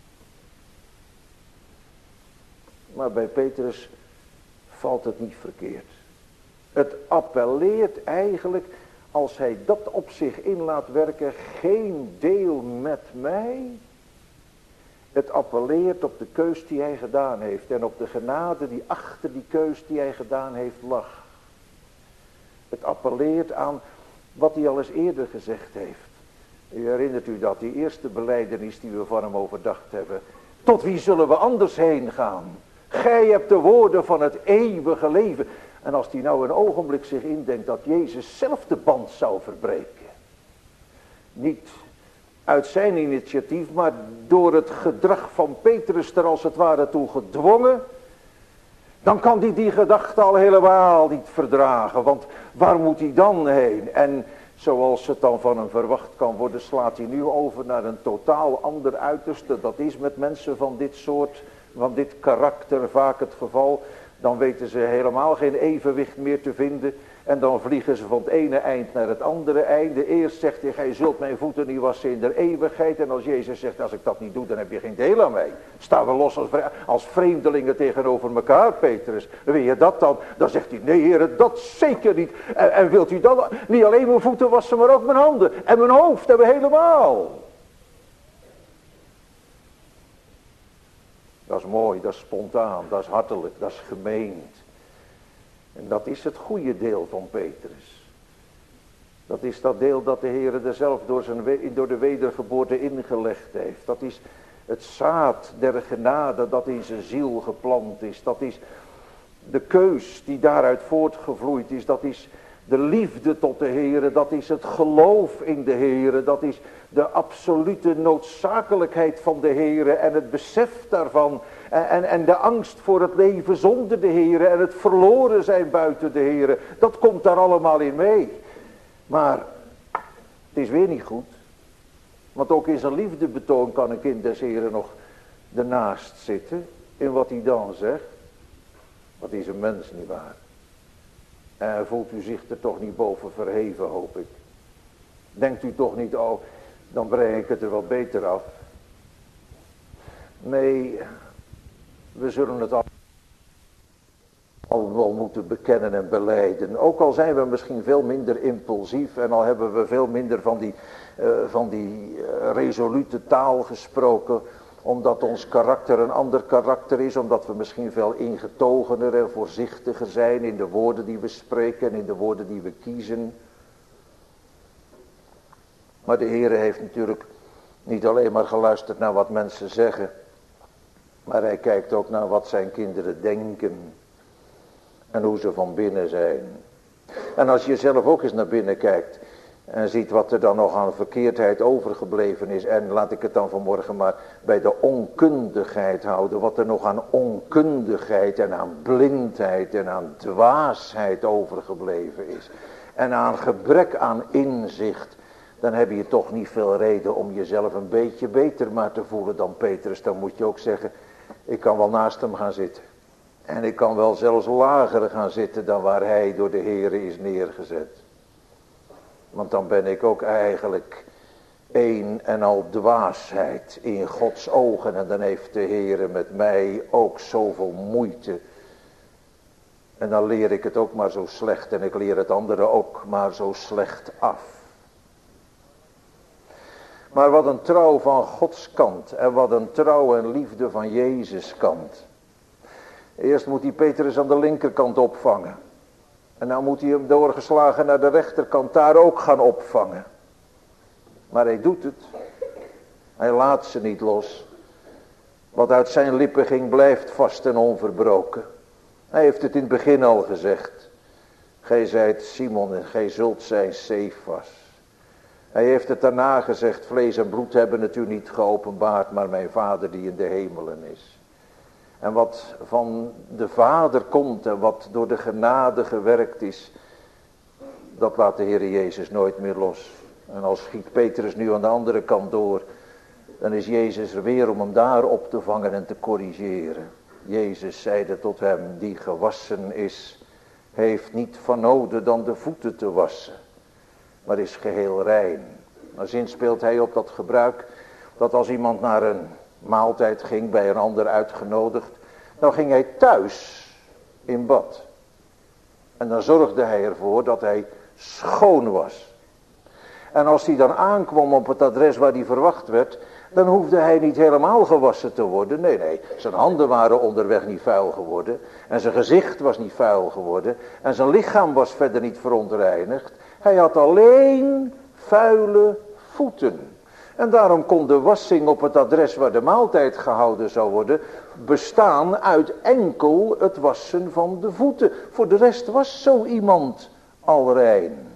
Maar bij Petrus valt het niet verkeerd. Het appelleert eigenlijk, als hij dat op zich in laat werken, geen deel met mij. Het appelleert op de keus die hij gedaan heeft en op de genade die achter die keus die hij gedaan heeft lag. Het appelleert aan wat hij al eens eerder gezegd heeft. U herinnert u dat, die eerste belijdenis die we van hem overdacht hebben. Tot wie zullen we anders heen gaan? Gij hebt de woorden van het eeuwige leven. En als hij nou een ogenblik zich indenkt dat Jezus zelf de band zou verbreken. Niet uit zijn initiatief, maar door het gedrag van Petrus er als het ware toe gedwongen. Dan kan hij die gedachte al helemaal niet verdragen. Want waar moet hij dan heen? En zoals het dan van hem verwacht kan worden, slaat hij nu over naar een totaal ander uiterste. Dat is met mensen van dit soort, van dit karakter vaak het geval. Dan weten ze helemaal geen evenwicht meer te vinden. En dan vliegen ze van het ene eind naar het andere einde. Eerst zegt hij, gij zult mijn voeten niet wassen in der eeuwigheid. En als Jezus zegt, als ik dat niet doe, dan heb je geen deel aan mij. Staan we los als vreemdelingen tegenover elkaar, Petrus. Wil je dat dan? Dan zegt hij, nee Heer, dat zeker niet. En wilt u dan niet alleen mijn voeten wassen, maar ook mijn handen. En mijn hoofd hebben we helemaal. Dat is mooi, dat is spontaan, dat is hartelijk, dat is gemeend. En dat is het goede deel van Petrus. Dat is dat deel dat de Heer er zelf door de wedergeboorte ingelegd heeft. Dat is het zaad der genade dat in zijn ziel geplant is. Dat is de keus die daaruit voortgevloeid is. Dat is de liefde tot de Heere. Dat is het geloof in de Heere. Dat is de absolute noodzakelijkheid van de Heere. En het besef daarvan. En de angst voor het leven zonder de Heere. En het verloren zijn buiten de Heere. Dat komt daar allemaal in mee. Maar het is weer niet goed. Want ook in zijn liefdebetoon kan een kind des Heeren nog ernaast zitten. In wat hij dan zegt. Wat is een mens nietwaar. En voelt u zich er toch niet boven verheven, hoop ik. Denkt u toch niet, oh, dan breng ik het er wel beter af. Nee, we zullen het al wel moeten bekennen en belijden. Ook al zijn we misschien veel minder impulsief en al hebben we veel minder van die resolute taal gesproken, omdat ons karakter een ander karakter is, omdat we misschien veel ingetogener en voorzichtiger zijn in de woorden die we spreken en in de woorden die we kiezen. Maar de Heere heeft natuurlijk niet alleen maar geluisterd naar wat mensen zeggen, maar hij kijkt ook naar wat zijn kinderen denken en hoe ze van binnen zijn. En als je zelf ook eens naar binnen kijkt en ziet wat er dan nog aan verkeerdheid overgebleven is. En laat ik het dan vanmorgen maar bij de onkundigheid houden. Wat er nog aan onkundigheid en aan blindheid en aan dwaasheid overgebleven is. En aan gebrek aan inzicht. Dan heb je toch niet veel reden om jezelf een beetje beter maar te voelen dan Petrus. Dan moet je ook zeggen, ik kan wel naast hem gaan zitten. En ik kan wel zelfs lager gaan zitten dan waar hij door de Heere is neergezet. Want dan ben ik ook eigenlijk een en al dwaasheid in Gods ogen. En dan heeft de Heere met mij ook zoveel moeite. En dan leer ik het ook maar zo slecht. En ik leer het anderen ook maar zo slecht af. Maar wat een trouw van Gods kant. En wat een trouw en liefde van Jezus kant. Eerst moet hij Petrus aan de linkerkant opvangen. En dan moet hij hem doorgeslagen naar de rechterkant daar ook gaan opvangen. Maar hij doet het. Hij laat ze niet los. Wat uit zijn lippen ging blijft vast en onverbroken. Hij heeft het in het begin al gezegd. Gij zijt Simon en gij zult zijn Cephas. Hij heeft het daarna gezegd. Vlees en bloed hebben het u niet geopenbaard, maar mijn Vader die in de hemelen is. En wat van de Vader komt en wat door de genade gewerkt is, dat laat de Heer Jezus nooit meer los. En als schiet Petrus nu aan de andere kant door, dan is Jezus er weer om hem daar op te vangen en te corrigeren. Jezus zeide tot hem, die gewassen is, heeft niet van noden dan de voeten te wassen, maar is geheel rein. Dan zinspeelt hij op dat gebruik, dat als iemand naar een maaltijd ging, bij een ander uitgenodigd, dan ging hij thuis in bad. En dan zorgde hij ervoor dat hij schoon was. En als hij dan aankwam op het adres waar hij verwacht werd, dan hoefde hij niet helemaal gewassen te worden. Nee, zijn handen waren onderweg niet vuil geworden. En zijn gezicht was niet vuil geworden. En zijn lichaam was verder niet verontreinigd. Hij had alleen vuile voeten. En daarom kon de wassing op het adres waar de maaltijd gehouden zou worden bestaan uit enkel het wassen van de voeten. Voor de rest was zo iemand al rein.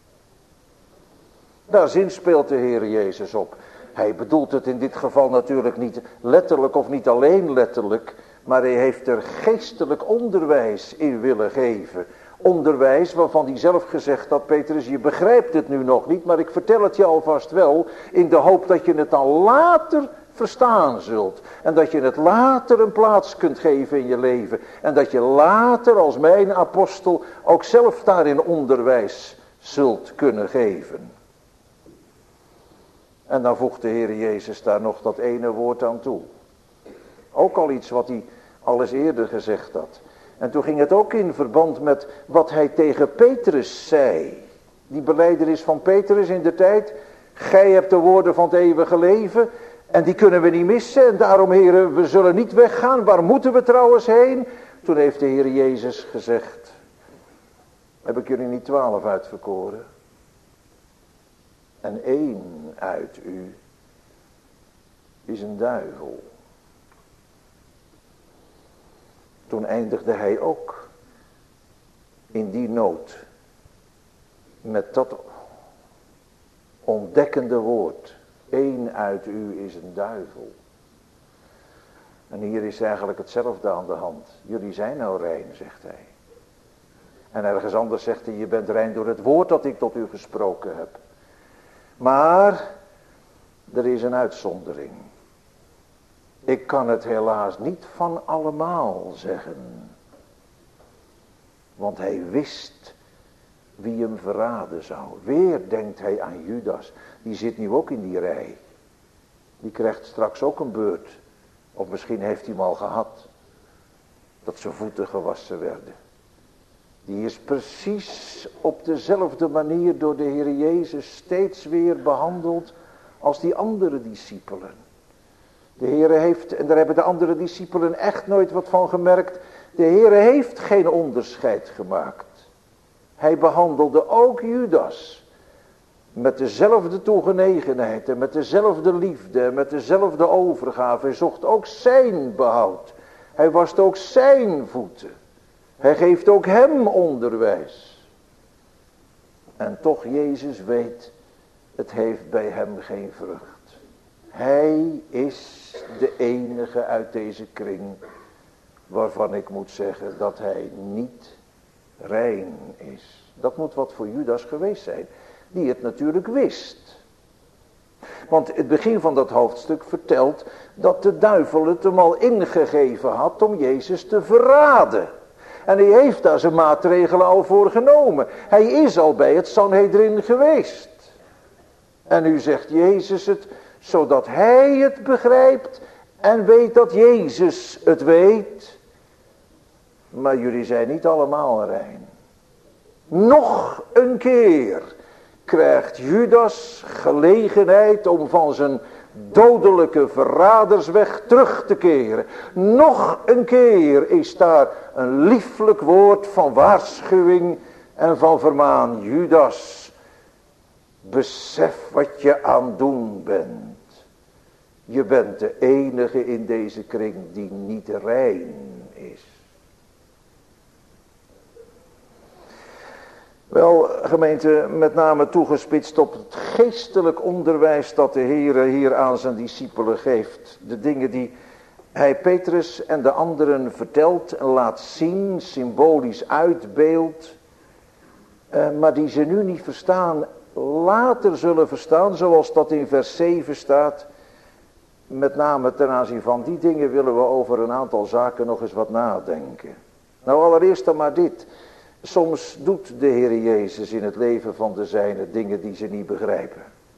Daar zinspeelt de Heer Jezus op. Hij bedoelt het in dit geval natuurlijk niet letterlijk of niet alleen letterlijk, maar hij heeft er geestelijk onderwijs in willen geven. Onderwijs waarvan hij zelf gezegd had, Petrus, je begrijpt het nu nog niet, maar ik vertel het je alvast wel, in de hoop dat je het dan later verstaan zult. En dat je het later een plaats kunt geven in je leven. En dat je later als mijn apostel ook zelf daarin onderwijs zult kunnen geven. En dan voegt de Heer Jezus daar nog dat ene woord aan toe. Ook al iets wat hij al eens eerder gezegd had. En toen ging het ook in verband met wat hij tegen Petrus zei. Die belijdenis van Petrus in de tijd. Gij hebt de woorden van het eeuwige leven. En die kunnen we niet missen. En daarom, heren, we zullen niet weggaan. Waar moeten we trouwens heen? Toen heeft de Heer Jezus gezegd. Heb ik jullie niet 12 uitverkoren? En 1 uit u is een duivel. Toen eindigde hij ook in die nood met dat ontdekkende woord. Eén uit u is een duivel. En hier is eigenlijk hetzelfde aan de hand. Jullie zijn nou rein, zegt hij. En ergens anders zegt hij, je bent rein door het woord dat ik tot u gesproken heb. Maar er is een uitzondering. Ik kan het helaas niet van allemaal zeggen. Want hij wist wie hem verraden zou. Weer denkt hij aan Judas. Die zit nu ook in die rij. Die krijgt straks ook een beurt. Of misschien heeft hij hem al gehad. Dat zijn voeten gewassen werden. Die is precies op dezelfde manier door de Heer Jezus steeds weer behandeld als die andere discipelen. De Heer heeft, en daar hebben de andere discipelen echt nooit wat van gemerkt, de Heer heeft geen onderscheid gemaakt. Hij behandelde ook Judas met dezelfde toegenegenheid en met dezelfde liefde en met dezelfde overgave. Hij zocht ook zijn behoud. Hij wast ook zijn voeten. Hij geeft ook hem onderwijs. En toch, Jezus weet, het heeft bij hem geen vrucht. Hij is de enige uit deze kring waarvan ik moet zeggen dat hij niet rein is. Dat moet wat voor Judas geweest zijn, die het natuurlijk wist. Want het begin van dat hoofdstuk vertelt dat de duivel het hem al ingegeven had om Jezus te verraden. En hij heeft daar zijn maatregelen al voor genomen. Hij is al bij het Sanhedrin geweest. En nu zegt Jezus het, zodat hij het begrijpt en weet dat Jezus het weet. Maar jullie zijn niet allemaal rein. Nog een keer krijgt Judas gelegenheid om van zijn dodelijke verradersweg terug te keren. Nog een keer is daar een lieflijk woord van waarschuwing en van vermaan. Judas, besef wat je aan het doen bent. Je bent de enige in deze kring die niet rein is. Wel, gemeente, met name toegespitst op het geestelijk onderwijs dat de Heer hier aan zijn discipelen geeft. De dingen die hij Petrus en de anderen vertelt en laat zien, symbolisch uitbeeldt. Maar die ze nu niet verstaan, later zullen verstaan, zoals dat in vers 7 staat. Met name ten aanzien van die dingen willen we over een aantal zaken nog eens wat nadenken. Nou, allereerst dan maar dit. Soms doet de Heer Jezus in het leven van de zijnen dingen die ze niet begrijpen.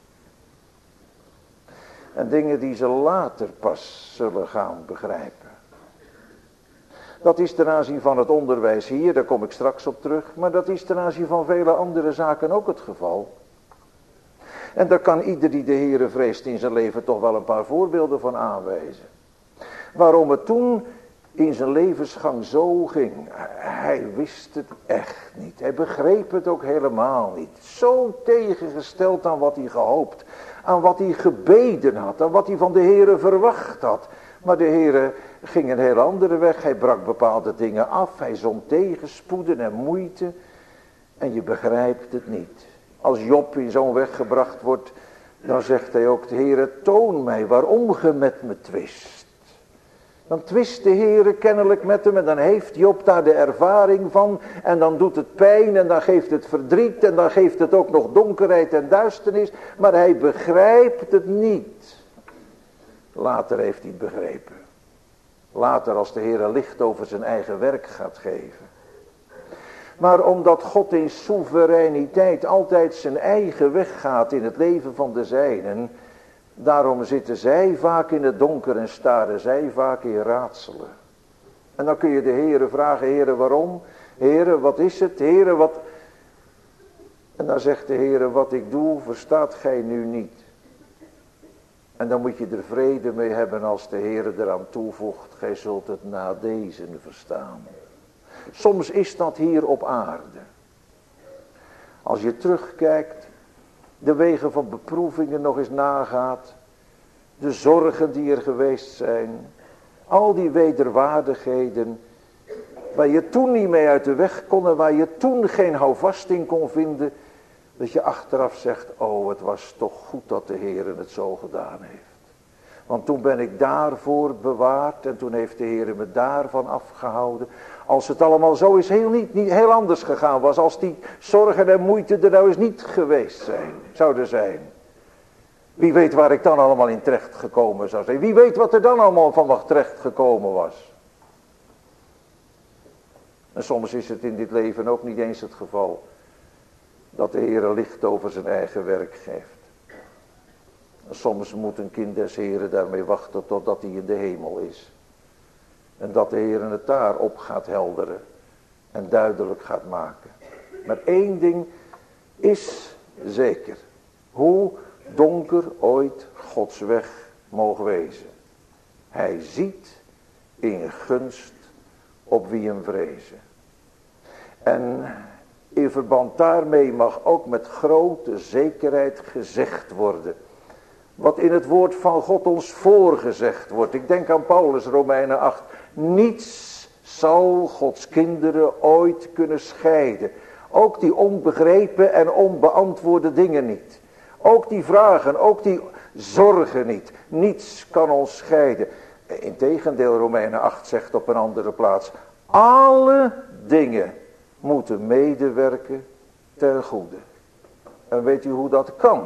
En dingen die ze later pas zullen gaan begrijpen. Dat is ten aanzien van het onderwijs hier, daar kom ik straks op terug. Maar dat is ten aanzien van vele andere zaken ook het geval. En daar kan ieder die de Heere vreest in zijn leven toch wel een paar voorbeelden van aanwijzen. Waarom het toen in zijn levensgang zo ging. Hij wist het echt niet. Hij begreep het ook helemaal niet. Zo tegengesteld aan wat hij gehoopt. Aan wat hij gebeden had. Aan wat hij van de Heere verwacht had. Maar de Heere ging een heel andere weg. Hij brak bepaalde dingen af. Hij zond tegenspoeden en moeite. En je begrijpt het niet. Als Job in zo'n weg gebracht wordt, dan zegt hij ook, de Heere, toon mij waarom ge met me twist. Dan twist de Heere kennelijk met hem en dan heeft Job daar de ervaring van. En dan doet het pijn en dan geeft het verdriet en dan geeft het ook nog donkerheid en duisternis. Maar hij begrijpt het niet. Later heeft hij het begrepen. Later als de Heere licht over zijn eigen werk gaat geven. Maar omdat God in soevereiniteit altijd zijn eigen weg gaat in het leven van de zijnen. Daarom zitten zij vaak in het donker en staren zij vaak in raadselen. En dan kun je de Heere vragen, Heere waarom? Heere wat is het? Heere wat... En dan zegt de Heere, wat ik doe verstaat gij nu niet. En dan moet je er vrede mee hebben als de Heere eraan toevoegt, gij zult het na deze verstaan. Soms is dat hier op aarde. Als je terugkijkt, de wegen van beproevingen nog eens nagaat, de zorgen die er geweest zijn, al die wederwaardigheden, waar je toen niet mee uit de weg kon en waar je toen geen houvast in kon vinden, dat je achteraf zegt, oh, het was toch goed dat de Heer het zo gedaan heeft. Want toen ben ik daarvoor bewaard en toen heeft de Heer me daarvan afgehouden. Als het allemaal zo is niet heel anders gegaan was, als die zorgen en moeite er nou eens niet geweest zouden zijn. Wie weet waar ik dan allemaal in terecht gekomen zou zijn. Wie weet wat er dan allemaal van me terecht gekomen was. En soms is het in dit leven ook niet eens het geval dat de Heer licht over zijn eigen werk geeft. En soms moet een kind des Heeren daarmee wachten totdat hij in de hemel is. En dat de Heer het daar op gaat helderen en duidelijk gaat maken. Maar één ding is zeker. Hoe donker ooit Gods weg mogen wezen. Hij ziet in gunst op wie hem vrezen. En in verband daarmee mag ook met grote zekerheid gezegd worden, wat in het woord van God ons voorgezegd wordt. Ik denk aan Paulus, Romeinen 8. Niets zal Gods kinderen ooit kunnen scheiden. Ook die onbegrepen en onbeantwoorde dingen niet. Ook die vragen, ook die zorgen niet. Niets kan ons scheiden. Integendeel, Romeinen 8 zegt op een andere plaats, alle dingen moeten medewerken ten goede. En weet u hoe dat kan?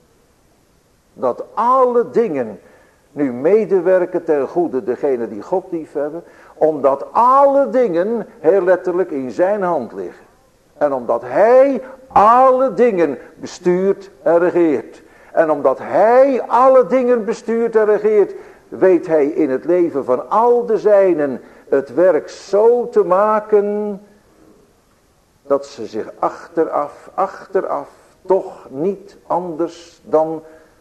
Dat alle dingen nu medewerken ten goede, degene die God lief hebben, omdat alle dingen heel letterlijk in zijn hand liggen. En omdat hij alle dingen bestuurt en regeert. En omdat hij alle dingen bestuurt en regeert, weet hij in het leven van al de zijnen het werk zo te maken, dat ze zich achteraf toch niet anders dan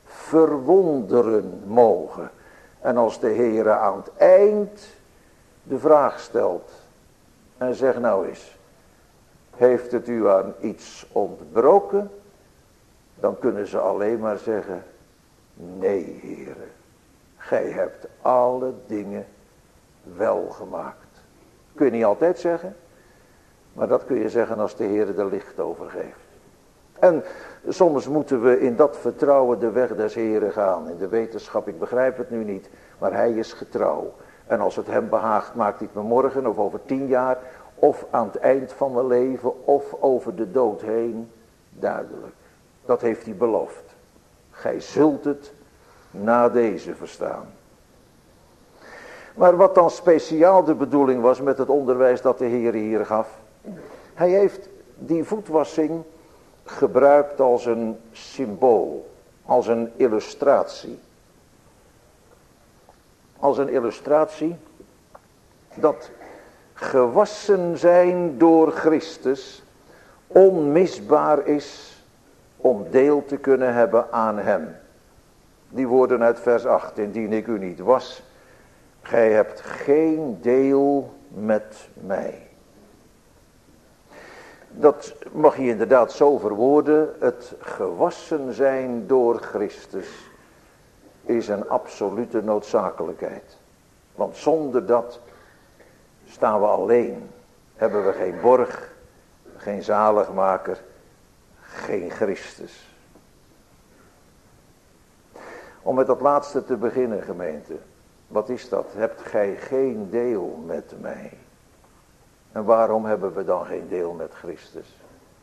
verwonderen mogen. En als de Heere aan het eind de vraag stelt en zegt nou eens, heeft het u aan iets ontbroken? Dan kunnen ze alleen maar zeggen, nee Heere, gij hebt alle dingen wel gemaakt. Kun je niet altijd zeggen, maar dat kun je zeggen als de Heere er licht over geeft. En soms moeten we in dat vertrouwen de weg des Heren gaan. In de wetenschap, ik begrijp het nu niet, maar hij is getrouw. En als het hem behaagt, maakt hij het me morgen of over 10 jaar, of aan het eind van mijn leven, of over de dood heen, duidelijk. Dat heeft hij beloofd. Gij zult het na deze verstaan. Maar wat dan speciaal de bedoeling was met het onderwijs dat de Heer hier gaf. Hij heeft die voetwassing gebruikt als een symbool, als een illustratie. Als een illustratie dat gewassen zijn door Christus onmisbaar is om deel te kunnen hebben aan hem. Die woorden uit vers 8, indien ik u niet was, gij hebt geen deel met mij. Dat mag je inderdaad zo verwoorden. Het gewassen zijn door Christus is een absolute noodzakelijkheid. Want zonder dat staan we alleen. Hebben we geen borg, geen zaligmaker, geen Christus. Om met dat laatste te beginnen, gemeente. Wat is dat? Hebt gij geen deel met mij? En waarom hebben we dan geen deel met Christus?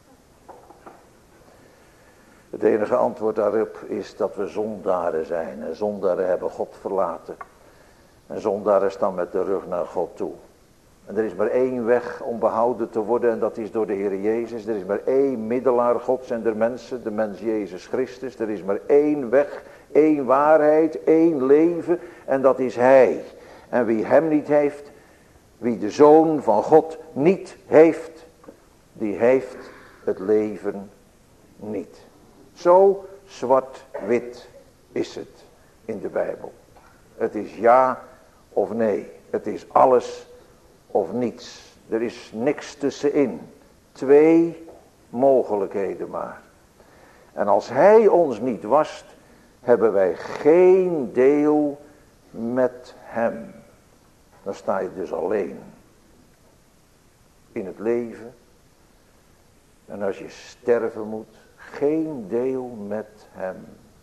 Het enige antwoord daarop is dat we zondaren zijn. En zondaren hebben God verlaten. En zondaren staan met de rug naar God toe. En er is maar één weg om behouden te worden en dat is door de Heer Jezus. Er is maar één middelaar Gods en der mensen, de mens Jezus Christus. Er is maar één weg, één waarheid, één leven en dat is Hij. En wie Hem niet heeft, wie de Zoon van God niet heeft, die heeft het leven niet. Zo zwart-wit is het in de Bijbel. Het is ja of nee. Het is alles of niets. Er is niks tussenin. 2 mogelijkheden maar. En als Hij ons niet wast, hebben wij geen deel met hem. Dan sta je dus alleen in het leven. En als je sterven moet, geen deel met hem.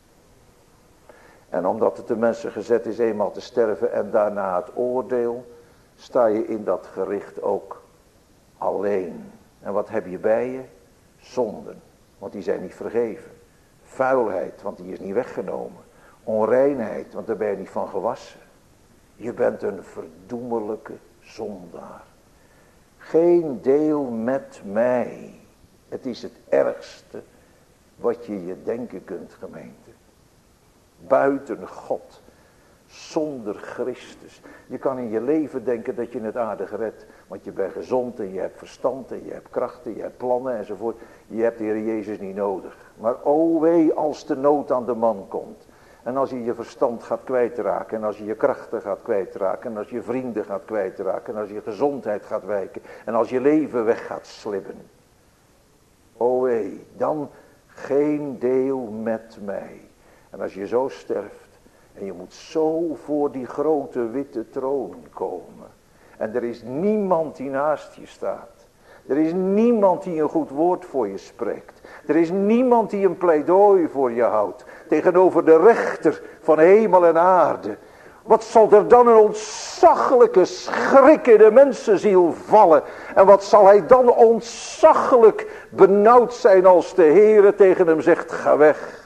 En omdat het de mensen gezet is eenmaal te sterven en daarna het oordeel, sta je in dat gericht ook alleen. En wat heb je bij je? Zonden, want die zijn niet vergeven. Vuilheid, want die is niet weggenomen. Onreinheid, want daar ben je niet van gewassen. Je bent een verdoemelijke zondaar. Geen deel met mij. Het is het ergste wat je je denken kunt, gemeente. Buiten God. Zonder Christus. Je kan in je leven denken dat je het aardig redt. Want je bent gezond en je hebt verstand en je hebt krachten, je hebt plannen enzovoort. Je hebt de Heer Jezus niet nodig. Maar o wee als de nood aan de man komt. En als je je verstand gaat kwijtraken. En als je je krachten gaat kwijtraken. En als je vrienden gaat kwijtraken. En als je gezondheid gaat wijken. En als je leven weg gaat slibben. O wee, dan geen deel met mij. En als je zo sterft. En je moet zo voor die grote witte troon komen. En er is niemand die naast je staat. Er is niemand die een goed woord voor je spreekt. Er is niemand die een pleidooi voor je houdt. Tegenover de rechter van hemel en aarde. Wat zal er dan een ontzaglijke schrik in de mensenziel vallen. En wat zal hij dan ontzaglijk benauwd zijn als de Heere tegen hem zegt, ga weg.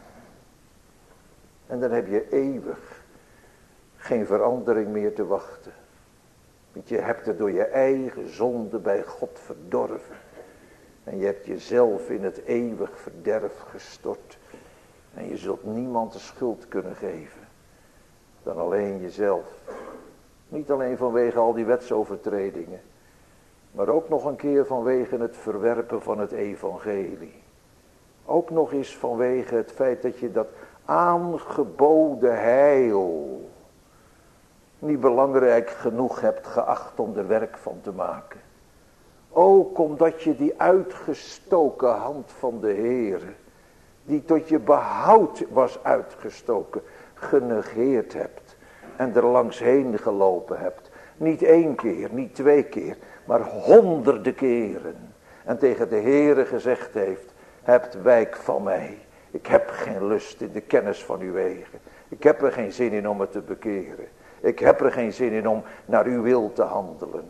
En dan heb je eeuwig geen verandering meer te wachten. Want je hebt het door je eigen zonde bij God verdorven. En je hebt jezelf in het eeuwig verderf gestort. En je zult niemand de schuld kunnen geven. Dan alleen jezelf. Niet alleen vanwege al die wetsovertredingen. Maar ook nog een keer vanwege het verwerpen van het evangelie. Ook nog eens vanwege het feit dat je dat aangeboden heil niet belangrijk genoeg hebt geacht om er werk van te maken. Ook omdat je die uitgestoken hand van de Heere, die tot je behoud was uitgestoken, genegeerd hebt en er langs heen gelopen hebt. Niet 1 keer, niet 2 keer, maar honderden keren. En tegen de Heere gezegd heeft, hebt wijk van mij. Ik heb geen lust in de kennis van uw wegen. Ik heb er geen zin in om het te bekeren. Ik heb er geen zin in om naar uw wil te handelen.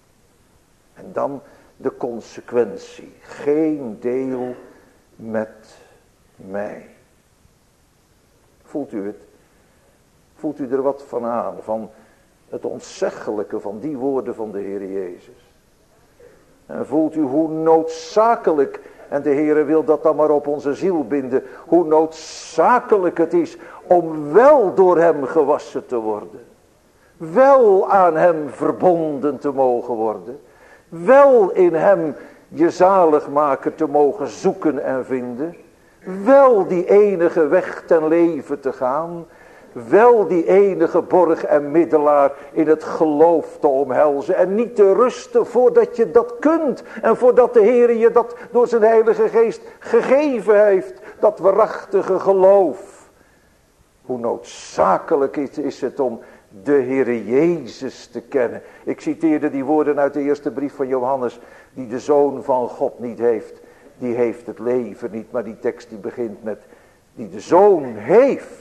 En dan de consequentie. Geen deel met mij. Voelt u het? Voelt u er wat van aan? Van het ontzeggelijke van die woorden van de Heer Jezus. En voelt u hoe noodzakelijk, en de Heere wil dat dan maar op onze ziel binden, hoe noodzakelijk het is om wel door hem gewassen te worden. Wel aan hem verbonden te mogen worden. Wel in hem je zaligmaker te mogen zoeken en vinden. Wel die enige weg ten leven te gaan. Wel die enige borg en middelaar in het geloof te omhelzen. En niet te rusten voordat je dat kunt. En voordat de Heer je dat door zijn Heilige Geest gegeven heeft. Dat waarachtige geloof. Hoe noodzakelijk is het om de Heer Jezus te kennen. Ik citeerde die woorden uit de eerste brief van Johannes. Die de Zoon van God niet heeft. Die heeft het leven niet. Maar die tekst die begint met. Die de Zoon heeft.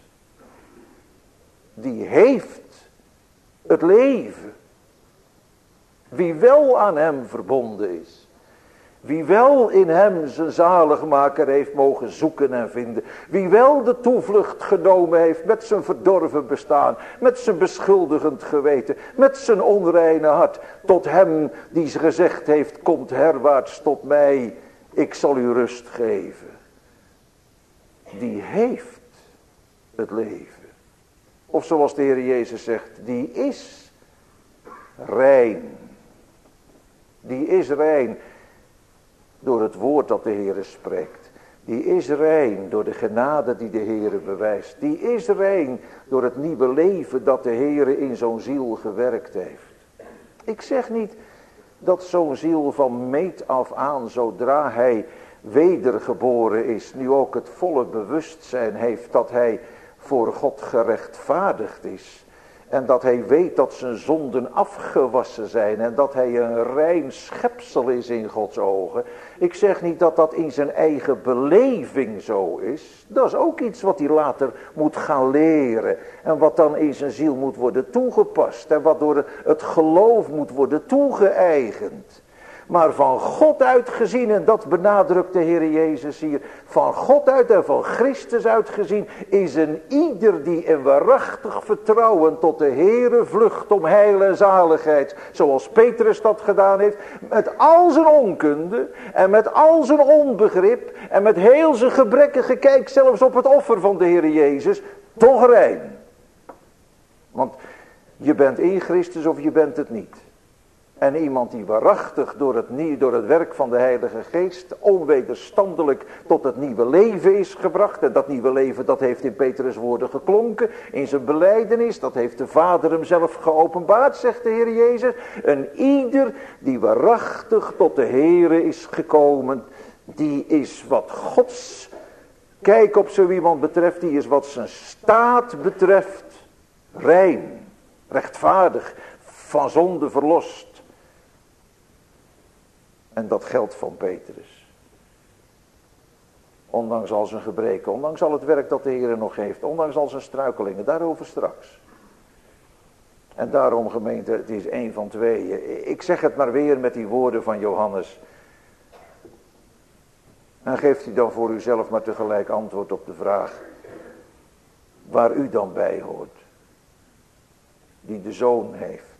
Die heeft het leven. Wie wel aan hem verbonden is. Wie wel in hem zijn zaligmaker heeft mogen zoeken en vinden. Wie wel de toevlucht genomen heeft met zijn verdorven bestaan. Met zijn beschuldigend geweten. Met zijn onreine hart. Tot hem die gezegd heeft, komt herwaarts tot mij. Ik zal u rust geven. Die heeft het leven. Of zoals de Heer Jezus zegt, die is rein. Die is rein door het woord dat de Heer spreekt. Die is rein door de genade die de Heer bewijst. Die is rein door het nieuwe leven dat de Heer in zo'n ziel gewerkt heeft. Ik zeg niet dat zo'n ziel van meet af aan, zodra hij wedergeboren is, nu ook het volle bewustzijn heeft dat hij voor God gerechtvaardigd is. En dat hij weet dat zijn zonden afgewassen zijn. En dat hij een rein schepsel is in Gods ogen. Ik zeg niet dat dat in zijn eigen beleving zo is. Dat is ook iets wat hij later moet gaan leren. En wat dan in zijn ziel moet worden toegepast. En wat door het geloof moet worden toegeëigend. Maar van God uit gezien, en dat benadrukt de Heer Jezus hier. Van God uit en van Christus uit gezien is een ieder die in waarachtig vertrouwen tot de Heere vlucht om heil en zaligheid. Zoals Petrus dat gedaan heeft. Met al zijn onkunde en met al zijn onbegrip. En met heel zijn gebrekkige kijk zelfs op het offer van de Heer Jezus. Toch rein. Want je bent in Christus of je bent het niet. En iemand die waarachtig door het werk van de Heilige Geest onwederstandelijk tot het nieuwe leven is gebracht. En dat nieuwe leven, dat heeft in Petrus' woorden geklonken. In zijn belijdenis, dat heeft de Vader hem zelf geopenbaard, zegt de Heer Jezus. En ieder die waarachtig tot de Heere is gekomen, die is wat Gods kijk op zo iemand betreft, die is wat zijn staat betreft rein, rechtvaardig, van zonde verlost. En dat geldt van Petrus. Ondanks al zijn gebreken, ondanks al het werk dat de Heer nog heeft, ondanks al zijn struikelingen, daarover straks. En daarom, gemeente, het is één van tweeën. Ik zeg het maar weer met die woorden van Johannes. En geeft u dan voor uzelf maar tegelijk antwoord op de vraag waar u dan bij hoort. Die de Zoon heeft.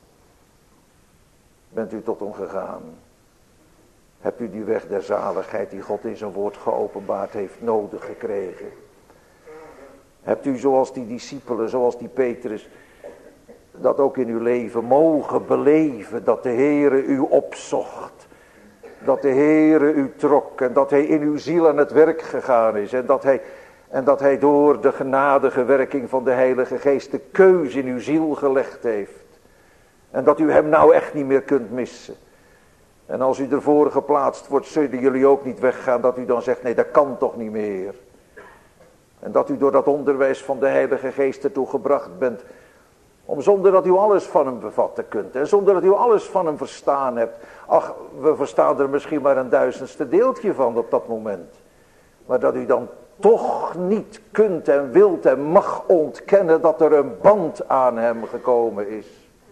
Bent u tot hem gegaan? Hebt u die weg der zaligheid die God in zijn woord geopenbaard heeft nodig gekregen? Hebt u zoals die discipelen, zoals die Petrus, dat ook in uw leven mogen beleven dat de Heere u opzocht? Dat de Heere u trok en dat hij in uw ziel aan het werk gegaan is. En dat hij door de genadige werking van de Heilige Geest de keuze in uw ziel gelegd heeft. En dat u hem nou echt niet meer kunt missen. En als u ervoor geplaatst wordt, zullen jullie ook niet weggaan dat u dan zegt, nee, dat kan toch niet meer. En dat u door dat onderwijs van de Heilige Geest ertoe gebracht bent, om zonder dat u alles van hem bevatten kunt. En zonder dat u alles van hem verstaan hebt. Ach, we verstaan er misschien maar een 1000ste deeltje van op dat moment. Maar dat u dan toch niet kunt en wilt en mag ontkennen dat er een band aan hem gekomen is.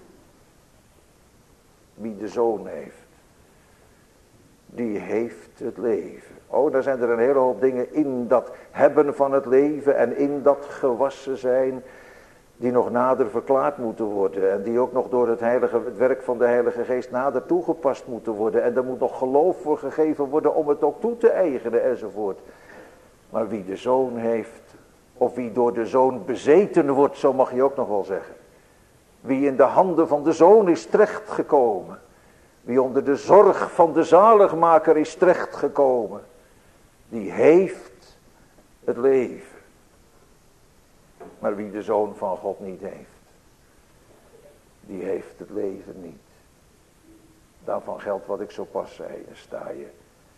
Wie de Zoon heeft, die heeft het leven. Oh, daar zijn er een hele hoop dingen in dat hebben van het leven en in dat gewassen zijn, die nog nader verklaard moeten worden. En die ook nog door het werk van de Heilige Geest nader toegepast moeten worden. En er moet nog geloof voor gegeven worden om het ook toe te eigenen enzovoort. Maar wie de Zoon heeft, of wie door de Zoon bezeten wordt, zo mag je ook nog wel zeggen. Wie in de handen van de Zoon is terechtgekomen. Wie onder de zorg van de zaligmaker is terechtgekomen. Die heeft het leven. Maar wie de Zoon van God niet heeft. Die heeft het leven niet. Daarvan geldt wat ik zo pas zei. Dan sta je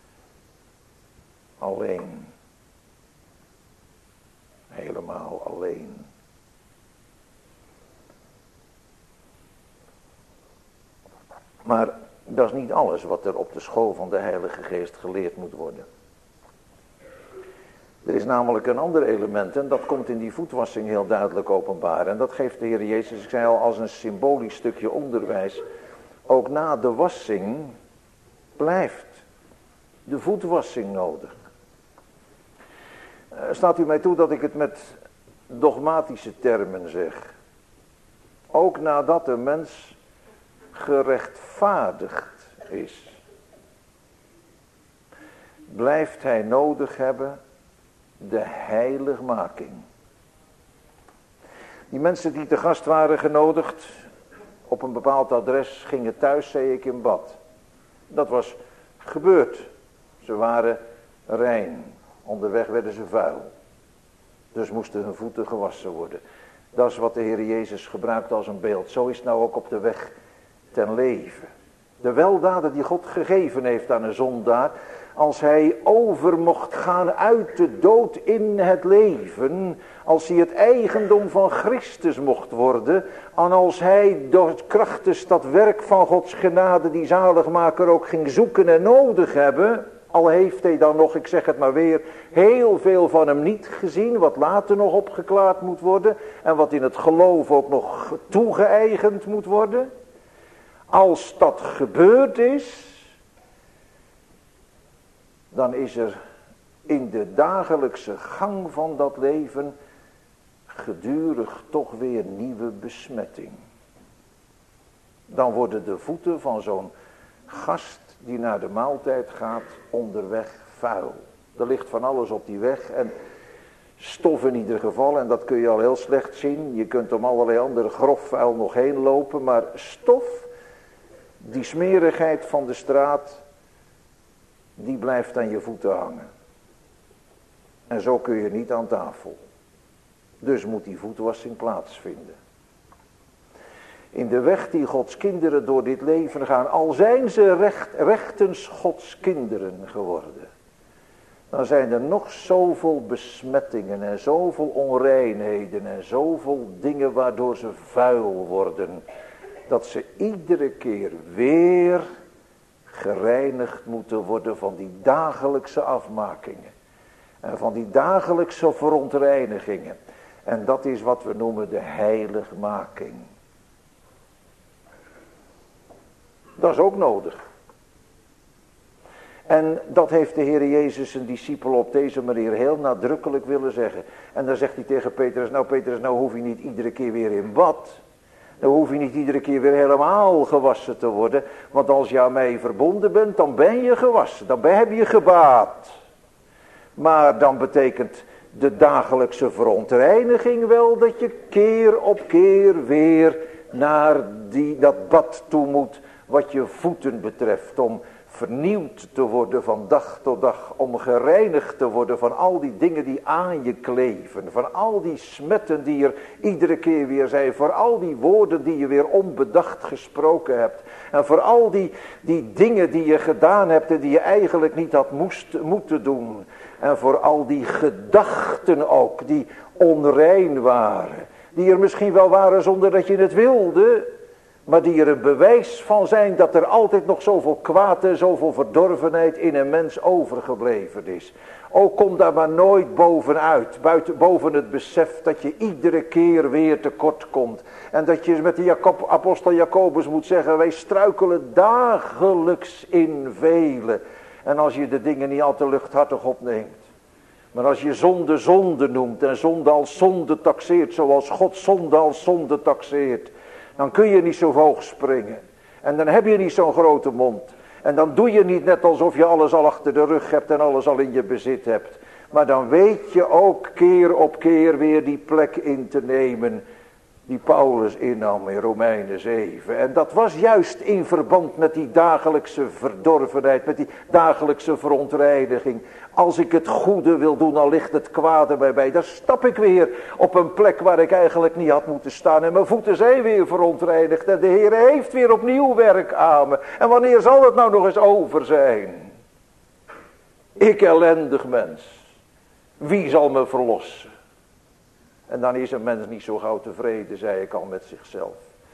alleen. Helemaal alleen. Maar dat is niet alles wat er op de school van de Heilige Geest geleerd moet worden. Er is namelijk een ander element en dat komt in die voetwassing heel duidelijk openbaar. En dat geeft de Heer Jezus, ik zei al, als een symbolisch stukje onderwijs. Ook na de wassing blijft de voetwassing nodig. Staat u mij toe dat ik het met dogmatische termen zeg. Ook nadat een mens gerechtvaardigd is, blijft hij nodig hebben de heiligmaking. Die mensen die te gast waren genodigd op een bepaald adres gingen thuis, zei ik, in bad. Dat was gebeurd. Ze waren rein. Onderweg werden ze vuil. Dus moesten hun voeten gewassen worden. Dat is wat de Heer Jezus gebruikt als een beeld. Zo is het nou ook op de weg ten leven. De weldaden die God gegeven heeft aan een zondaar. Als hij over mocht gaan uit de dood in het leven. Als hij het eigendom van Christus mocht worden. En als hij door krachtens dat werk van Gods genade die zaligmaker ook ging zoeken en nodig hebben. Al heeft hij dan nog, ik zeg het maar weer, heel veel van hem niet gezien. Wat later nog opgeklaard moet worden. En wat in het geloof ook nog toegeëigend moet worden. Als dat gebeurd is, dan is er in de dagelijkse gang van dat leven gedurig toch weer nieuwe besmetting. Dan worden de voeten van zo'n gast die naar de maaltijd gaat onderweg vuil. Er ligt van alles op die weg en stof in ieder geval, en dat kun je al heel slecht zien. Je kunt om allerlei andere grof vuil nog heen lopen, maar stof, die smerigheid van de straat, die blijft aan je voeten hangen. En zo kun je niet aan tafel. Dus moet die voetwassing plaatsvinden. In de weg die Gods kinderen door dit leven gaan, al zijn ze rechtens Gods kinderen geworden, dan zijn er nog zoveel besmettingen en zoveel onreinheden en zoveel dingen waardoor ze vuil worden, dat ze iedere keer weer gereinigd moeten worden van die dagelijkse afmakingen. En van die dagelijkse verontreinigingen. En dat is wat we noemen de heiligmaking. Dat is ook nodig. En dat heeft de Heer Jezus zijn discipelen op deze manier heel nadrukkelijk willen zeggen. En dan zegt hij tegen Petrus, nou hoef je niet iedere keer weer in bad. Dan hoef je niet iedere keer weer helemaal gewassen te worden. Want als je aan mij verbonden bent, dan ben je gewassen. Dan heb je gebaat. Maar dan betekent de dagelijkse verontreiniging wel dat je keer op keer weer naar dat bad toe moet. Wat je voeten betreft, om vernieuwd te worden van dag tot dag. Om gereinigd te worden van al die dingen die aan je kleven. Van al die smetten die er iedere keer weer zijn. Voor al die woorden die je weer onbedacht gesproken hebt. En voor al die dingen die je gedaan hebt en die je eigenlijk niet had moeten doen. En voor al die gedachten ook die onrein waren. Die er misschien wel waren zonder dat je het wilde. Maar die er een bewijs van zijn dat er altijd nog zoveel kwaad en zoveel verdorvenheid in een mens overgebleven is. Ook kom daar maar nooit bovenuit, boven het besef dat je iedere keer weer tekort komt. En dat je met de apostel Jacobus moet zeggen, wij struikelen dagelijks in vele. En als je de dingen niet al te luchthartig opneemt. Maar als je zonde zonde noemt en zonde als zonde taxeert, zoals God zonde als zonde taxeert. Dan kun je niet zo hoog springen. En dan heb je niet zo'n grote mond. En dan doe je niet net alsof je alles al achter de rug hebt en alles al in je bezit hebt. Maar dan weet je ook keer op keer weer die plek in te nemen die Paulus innam in Romeinen 7. En dat was juist in verband met die dagelijkse verdorvenheid, met die dagelijkse verontreiniging. Als ik het goede wil doen, dan ligt het kwade bij mij. Dan stap ik weer op een plek waar ik eigenlijk niet had moeten staan. En mijn voeten zijn weer verontreinigd. En de Heer heeft weer opnieuw werk aan me. En wanneer zal het nou nog eens over zijn? Ik ellendig mens. Wie zal me verlossen? En dan is een mens niet zo gauw tevreden, zei ik al, met zichzelf.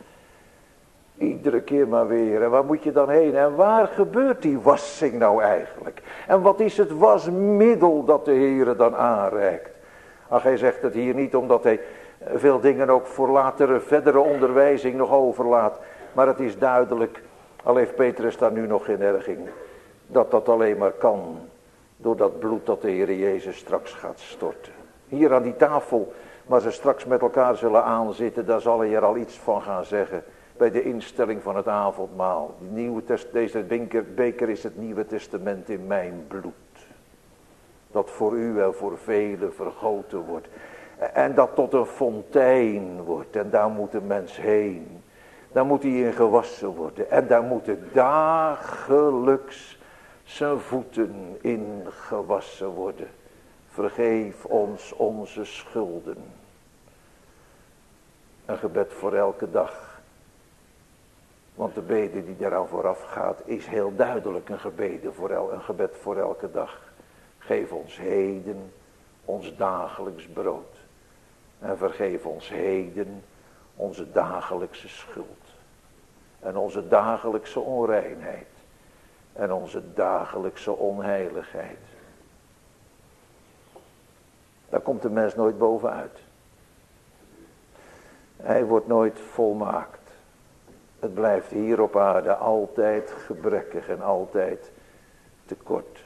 Iedere keer maar weer. En waar moet je dan heen? En waar gebeurt die wassing nou eigenlijk? En wat is het wasmiddel dat de Heer dan aanreikt? Ach, hij zegt het hier niet omdat hij veel dingen ook voor latere, verdere onderwijzing nog overlaat. Maar het is duidelijk, al heeft Petrus daar nu nog geen erg in, dat dat alleen maar kan door dat bloed dat de Heer Jezus straks gaat storten. Hier aan die tafel, waar ze straks met elkaar zullen aanzitten, daar zal hij er al iets van gaan zeggen. Bij de instelling van het avondmaal. Deze beker is het Nieuwe Testament in mijn bloed. Dat voor u en voor velen vergoten wordt. En dat tot een fontein wordt. En daar moet een mens heen. Daar moet hij in gewassen worden. En daar moeten dagelijks zijn voeten in gewassen worden. Vergeef ons onze schulden. Een gebed voor elke dag. Want de bede die daaraan vooraf gaat is heel duidelijk een gebed voor elke dag. Geef ons heden ons dagelijks brood. En vergeef ons heden onze dagelijkse schuld. En onze dagelijkse onreinheid. En onze dagelijkse onheiligheid. Daar komt de mens nooit bovenuit. Hij wordt nooit volmaakt. Het blijft hier op aarde altijd gebrekkig en altijd tekort.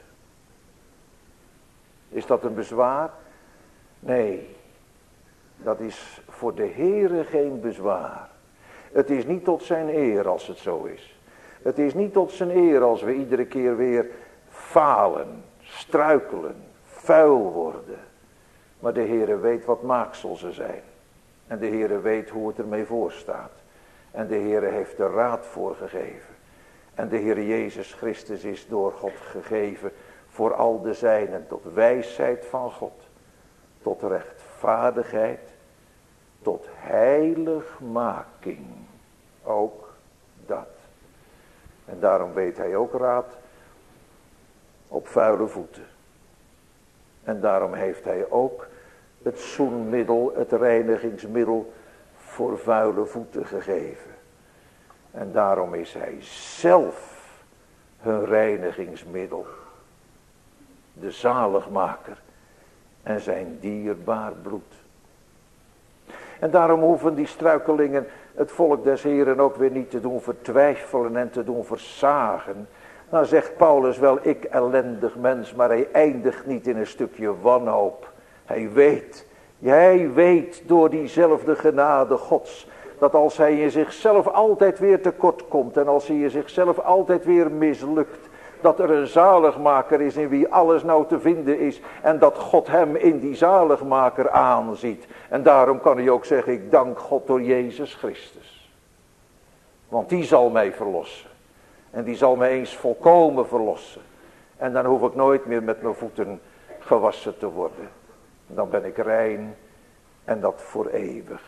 Is dat een bezwaar? Nee, dat is voor de Heere geen bezwaar. Het is niet tot zijn eer als het zo is. Het is niet tot zijn eer als we iedere keer weer falen, struikelen, vuil worden. Maar de Heere weet wat maaksel ze zijn. En de Heere weet hoe het ermee voorstaat. En de Heere heeft er raad voor gegeven. En de Heer Jezus Christus is door God gegeven voor al de zijnen. Tot wijsheid van God. Tot rechtvaardigheid. Tot heiligmaking. Ook dat. En daarom weet hij ook raad op vuile voeten. En daarom heeft hij ook het zoenmiddel, het reinigingsmiddel voor vuile voeten gegeven. En daarom is hij zelf hun reinigingsmiddel. De zaligmaker en zijn dierbaar bloed. En daarom hoeven die struikelingen het volk des Heeren ook weer niet te doen vertwijfelen en te doen versagen. Dan zegt Paulus wel, ik ellendig mens, maar hij eindigt niet in een stukje wanhoop. Hij weet door diezelfde genade Gods, dat als hij in zichzelf altijd weer tekort komt en als hij in zichzelf altijd weer mislukt, dat er een zaligmaker is in wie alles nou te vinden is en dat God hem in die zaligmaker aanziet. En daarom kan hij ook zeggen, ik dank God door Jezus Christus. Want die zal mij verlossen. En die zal mij eens volkomen verlossen. En dan hoef ik nooit meer met mijn voeten gewassen te worden. Dan ben ik rein en dat voor eeuwig.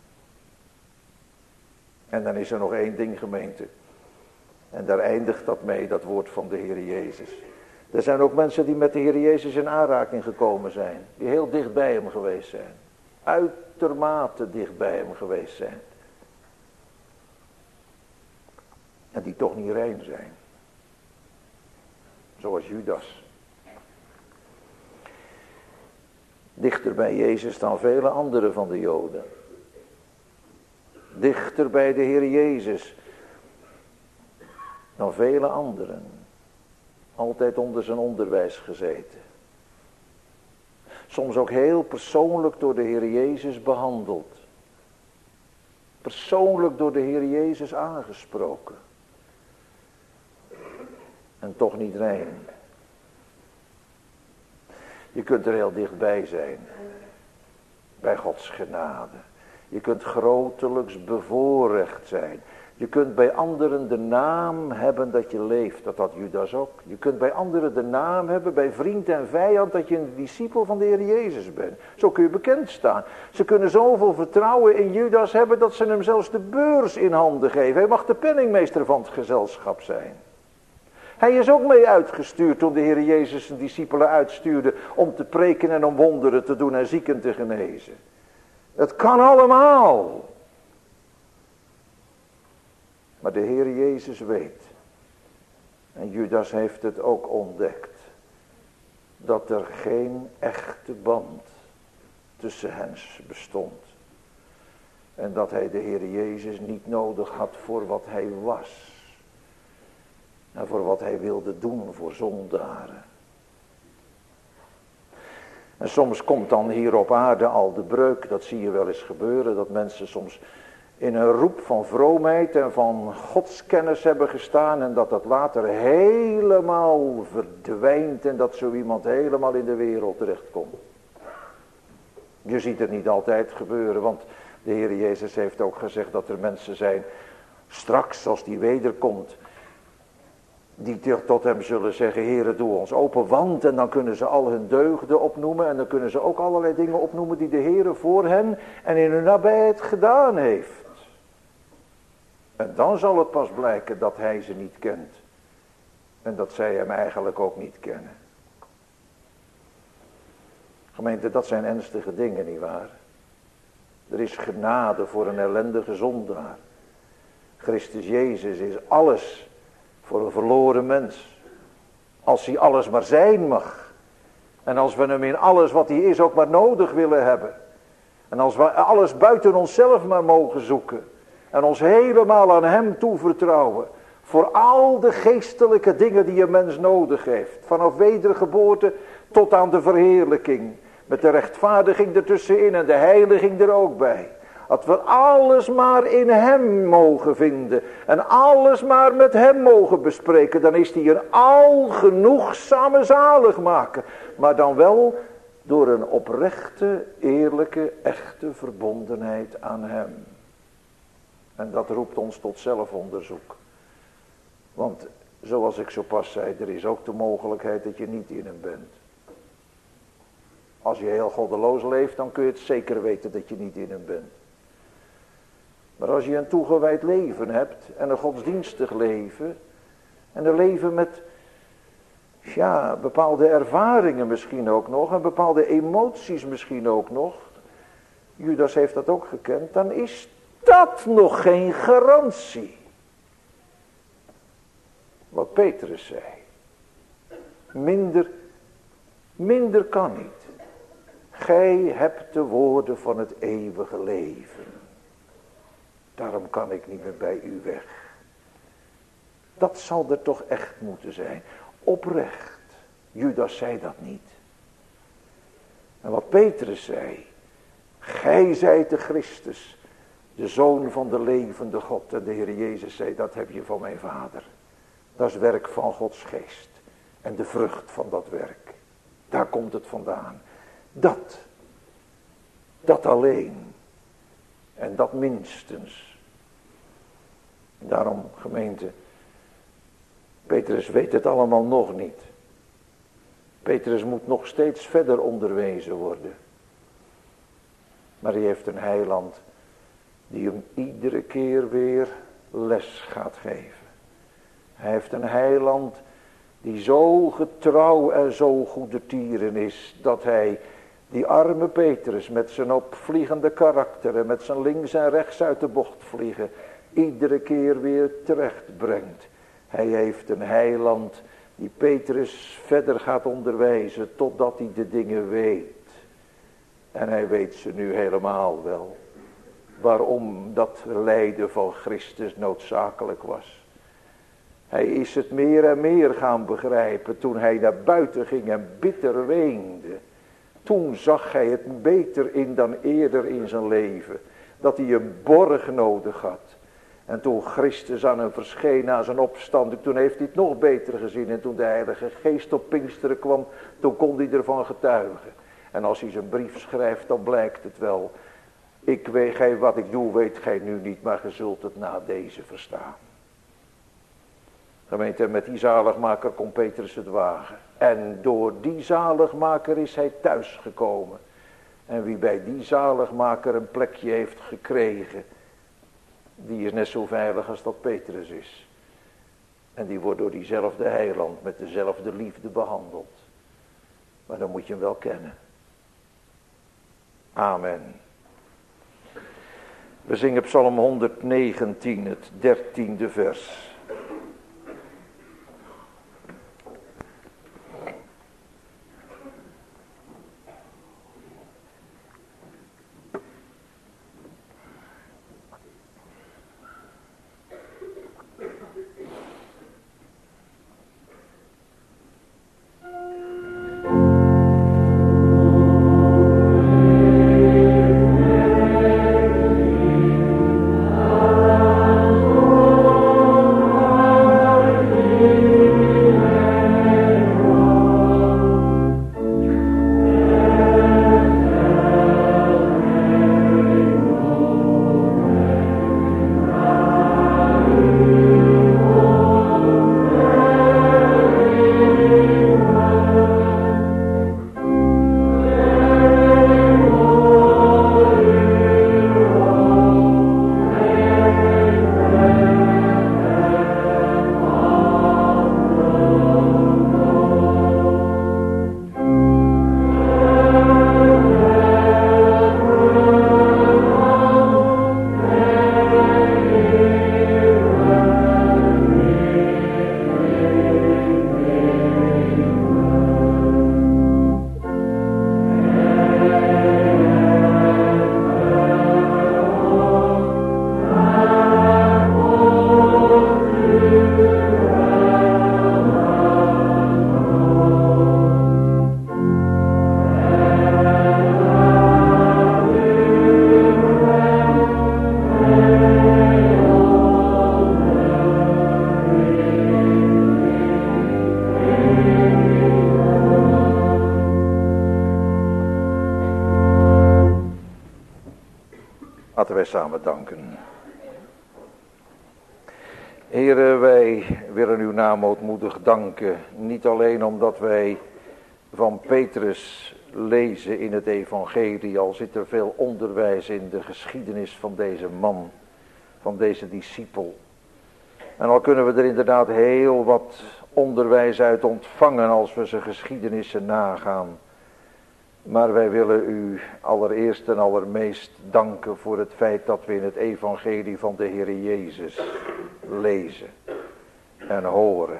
En dan is er nog één ding, gemeente. En daar eindigt dat mee, dat woord van de Heer Jezus. Er zijn ook mensen die met de Heer Jezus in aanraking gekomen zijn. Die heel dicht bij hem geweest zijn. Uitermate dicht bij hem geweest zijn. En die toch niet rein zijn. Zoals Judas. Dichter bij Jezus dan vele anderen van de Joden. Dichter bij de Heer Jezus dan vele anderen. Altijd onder zijn onderwijs gezeten. Soms ook heel persoonlijk door de Heer Jezus behandeld. Persoonlijk door de Heer Jezus aangesproken. En toch niet rein. Je kunt er heel dichtbij zijn. Bij Gods genade. Je kunt grotelijks bevoorrecht zijn. Je kunt bij anderen de naam hebben dat je leeft. Dat had Judas ook. Je kunt bij anderen de naam hebben, bij vriend en vijand, dat je een discipel van de Heer Jezus bent. Zo kun je bekend staan. Ze kunnen zoveel vertrouwen in Judas hebben dat ze hem zelfs de beurs in handen geven. Hij mag de penningmeester van het gezelschap zijn. Hij is ook mee uitgestuurd toen de Heer Jezus zijn discipelen uitstuurde om te preken en om wonderen te doen en zieken te genezen. Het kan allemaal. Maar de Heer Jezus weet, en Judas heeft het ook ontdekt, dat er geen echte band tussen hen bestond. En dat hij de Heer Jezus niet nodig had voor wat hij was. En voor wat hij wilde doen voor zondaren. En soms komt dan hier op aarde al de breuk, dat zie je wel eens gebeuren, dat mensen soms in een roep van vroomheid en van godskennis hebben gestaan en dat dat later helemaal verdwijnt en dat zo iemand helemaal in de wereld terechtkomt. Je ziet het niet altijd gebeuren, want de Heer Jezus heeft ook gezegd dat er mensen zijn, straks als die wederkomt, die tot hem zullen zeggen, Heere, doe ons open, want, en dan kunnen ze al hun deugden opnoemen en dan kunnen ze ook allerlei dingen opnoemen die de Heere voor hen en in hun nabijheid gedaan heeft. En dan zal het pas blijken dat hij ze niet kent. En dat zij hem eigenlijk ook niet kennen. Gemeente, dat zijn ernstige dingen, nietwaar? Er is genade voor een ellendige zondaar. Christus Jezus is alles voor een verloren mens. Als hij alles maar zijn mag. En als we hem in alles wat hij is ook maar nodig willen hebben. En als we alles buiten onszelf maar mogen zoeken. En ons helemaal aan hem toevertrouwen. Voor al de geestelijke dingen die een mens nodig heeft. Vanaf wedergeboorte tot aan de verheerlijking. Met de rechtvaardiging ertussenin en de heiliging er ook bij. Dat we alles maar in hem mogen vinden. En alles maar met hem mogen bespreken. Dan is hij een algenoegzame zaligmaker. Maar dan wel door een oprechte, eerlijke, echte verbondenheid aan hem. En dat roept ons tot zelfonderzoek. Want zoals ik zo pas zei, er is ook de mogelijkheid dat je niet in hem bent. Als je heel goddeloos leeft, dan kun je het zeker weten dat je niet in hem bent. Maar als je een toegewijd leven hebt en een godsdienstig leven en een leven met bepaalde ervaringen misschien ook nog en bepaalde emoties misschien ook nog, Judas heeft dat ook gekend, dan is dat nog geen garantie. Wat Petrus zei. Minder kan niet. Gij hebt de woorden van het eeuwige leven. Daarom kan ik niet meer bij u weg. Dat zal er toch echt moeten zijn. Oprecht. Judas zei dat niet. En wat Petrus zei. Gij zijt de Christus. De Zoon van de levende God. En de Heer Jezus zei, dat heb je van mijn Vader. Dat is werk van Gods geest. En de vrucht van dat werk. Daar komt het vandaan. Dat alleen. En dat minstens. Daarom, gemeente. Petrus weet het allemaal nog niet. Petrus moet nog steeds verder onderwezen worden. Maar hij heeft een heiland die hem iedere keer weer les gaat geven. Hij heeft een heiland die zo getrouw en zo goedertieren is, dat hij die arme Petrus met zijn opvliegende karakter en met zijn links en rechts uit de bocht vliegen, iedere keer weer terecht brengt. Hij heeft een heiland die Petrus verder gaat onderwijzen totdat hij de dingen weet. En hij weet ze nu helemaal wel. Waarom dat lijden van Christus noodzakelijk was. Hij is het meer en meer gaan begrijpen toen hij naar buiten ging en bitter weende. Toen zag hij het beter in dan eerder in zijn leven. Dat hij een borg nodig had. En toen Christus aan hem verscheen na zijn opstanding, toen heeft hij het nog beter gezien. En toen de Heilige Geest op Pinksteren kwam, toen kon hij ervan getuigen. En als hij zijn brief schrijft, dan blijkt het wel. Ik weet, wat ik doe, weet gij nu niet, maar ge zult het na deze verstaan. Gemeente, met die zaligmaker kon Petrus het wagen. En door die zaligmaker is hij thuisgekomen. En wie bij die zaligmaker een plekje heeft gekregen, die is net zo veilig als dat Petrus is. En die wordt door diezelfde heiland met dezelfde liefde behandeld. Maar dan moet je hem wel kennen. Amen. We zingen Psalm 119, het 13e vers. Laten wij samen danken. Heere, wij willen uw naam ootmoedig danken. Niet alleen omdat wij van Petrus lezen in het evangelie, al zit er veel onderwijs in de geschiedenis van deze man, van deze discipel. En al kunnen we er inderdaad heel wat onderwijs uit ontvangen als we zijn geschiedenissen nagaan. Maar wij willen u allereerst en allermeest danken voor het feit dat we in het evangelie van de Heer Jezus lezen en horen.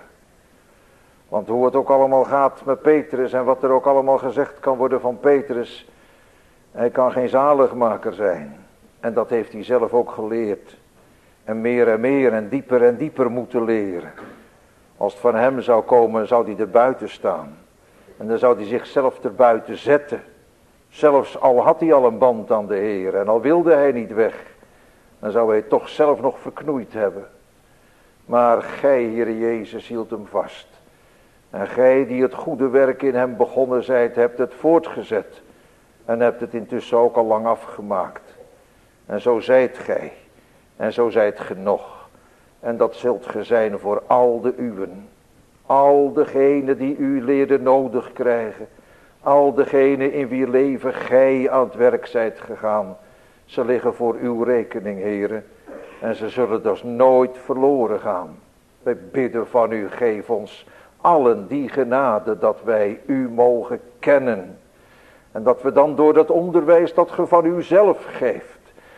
Want hoe het ook allemaal gaat met Petrus en wat er ook allemaal gezegd kan worden van Petrus, hij kan geen zaligmaker zijn. En dat heeft hij zelf ook geleerd. En meer en dieper moeten leren. Als het van hem zou komen, zou hij er buiten staan. En dan zou hij zichzelf er buiten zetten. Zelfs al had hij al een band aan de Heer en al wilde hij niet weg, dan zou hij toch zelf nog verknoeid hebben. Maar gij, Heer Jezus, hield hem vast. En gij die het goede werk in hem begonnen zijt, hebt het voortgezet. En hebt het intussen ook al lang afgemaakt. En zo zijt gij. En zo zijt ge nog. En dat zult ge zijn voor al de uwen. Al degenen die u leerden nodig krijgen. Al degenen in wie leven gij aan het werk zijt gegaan. Ze liggen voor uw rekening, Heere. En ze zullen dus nooit verloren gaan. Wij bidden van u, geef ons allen die genade dat wij u mogen kennen. En dat we dan door dat onderwijs dat ge van u zelf geeft,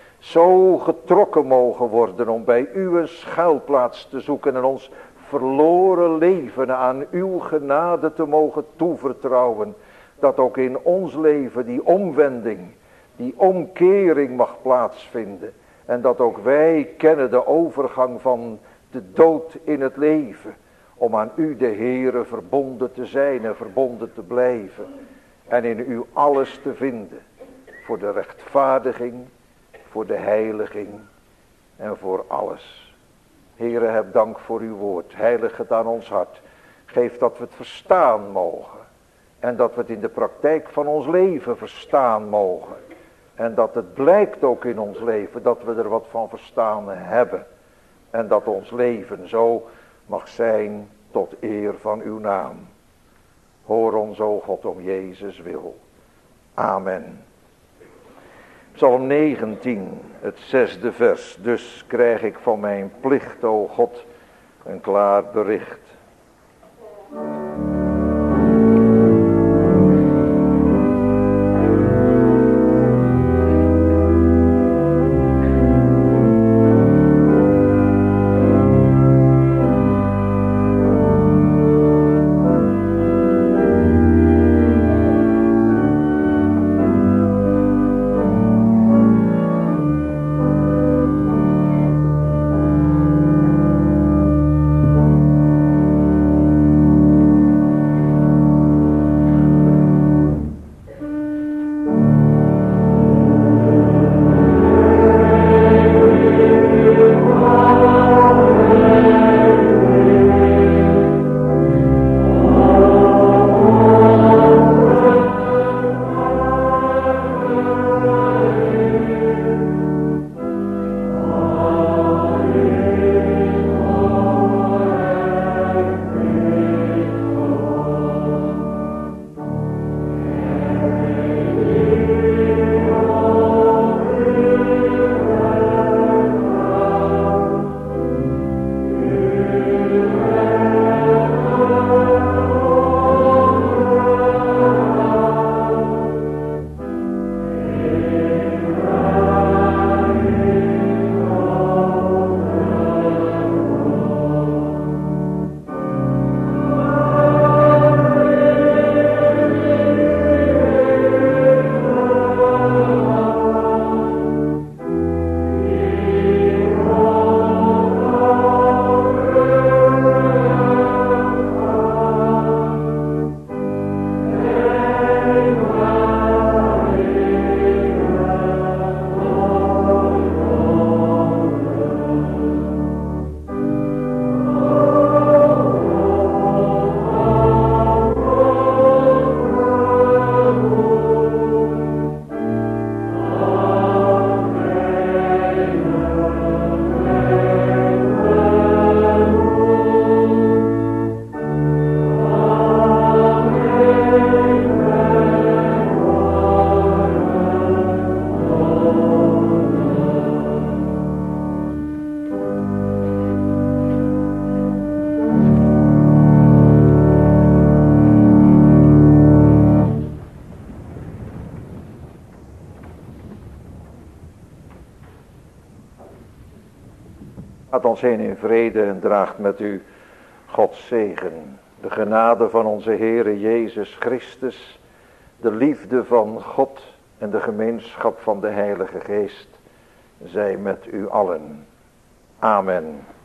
zo getrokken mogen worden om bij u een schuilplaats te zoeken en ons verloren leven aan uw genade te mogen toevertrouwen. Dat ook in ons leven die omwending, die omkering mag plaatsvinden. En dat ook wij kennen de overgang van de dood in het leven. Om aan u de Heere verbonden te zijn en verbonden te blijven. En in u alles te vinden. Voor de rechtvaardiging, voor de heiliging en voor alles. Heere, heb dank voor uw woord. Heilig het aan ons hart. Geef dat we het verstaan mogen. En dat we het in de praktijk van ons leven verstaan mogen. En dat het blijkt ook in ons leven dat we er wat van verstaan hebben. En dat ons leven zo mag zijn tot eer van uw naam. Hoor ons, o God, om Jezus wil. Amen. Psalm 19, het 6e vers. Dus krijg ik van mijn plicht, o God, een klaar bericht. ons heen in vrede en draagt met u Gods zegen. De genade van onze Heere Jezus Christus, de liefde van God en de gemeenschap van de Heilige Geest zij met u allen. Amen.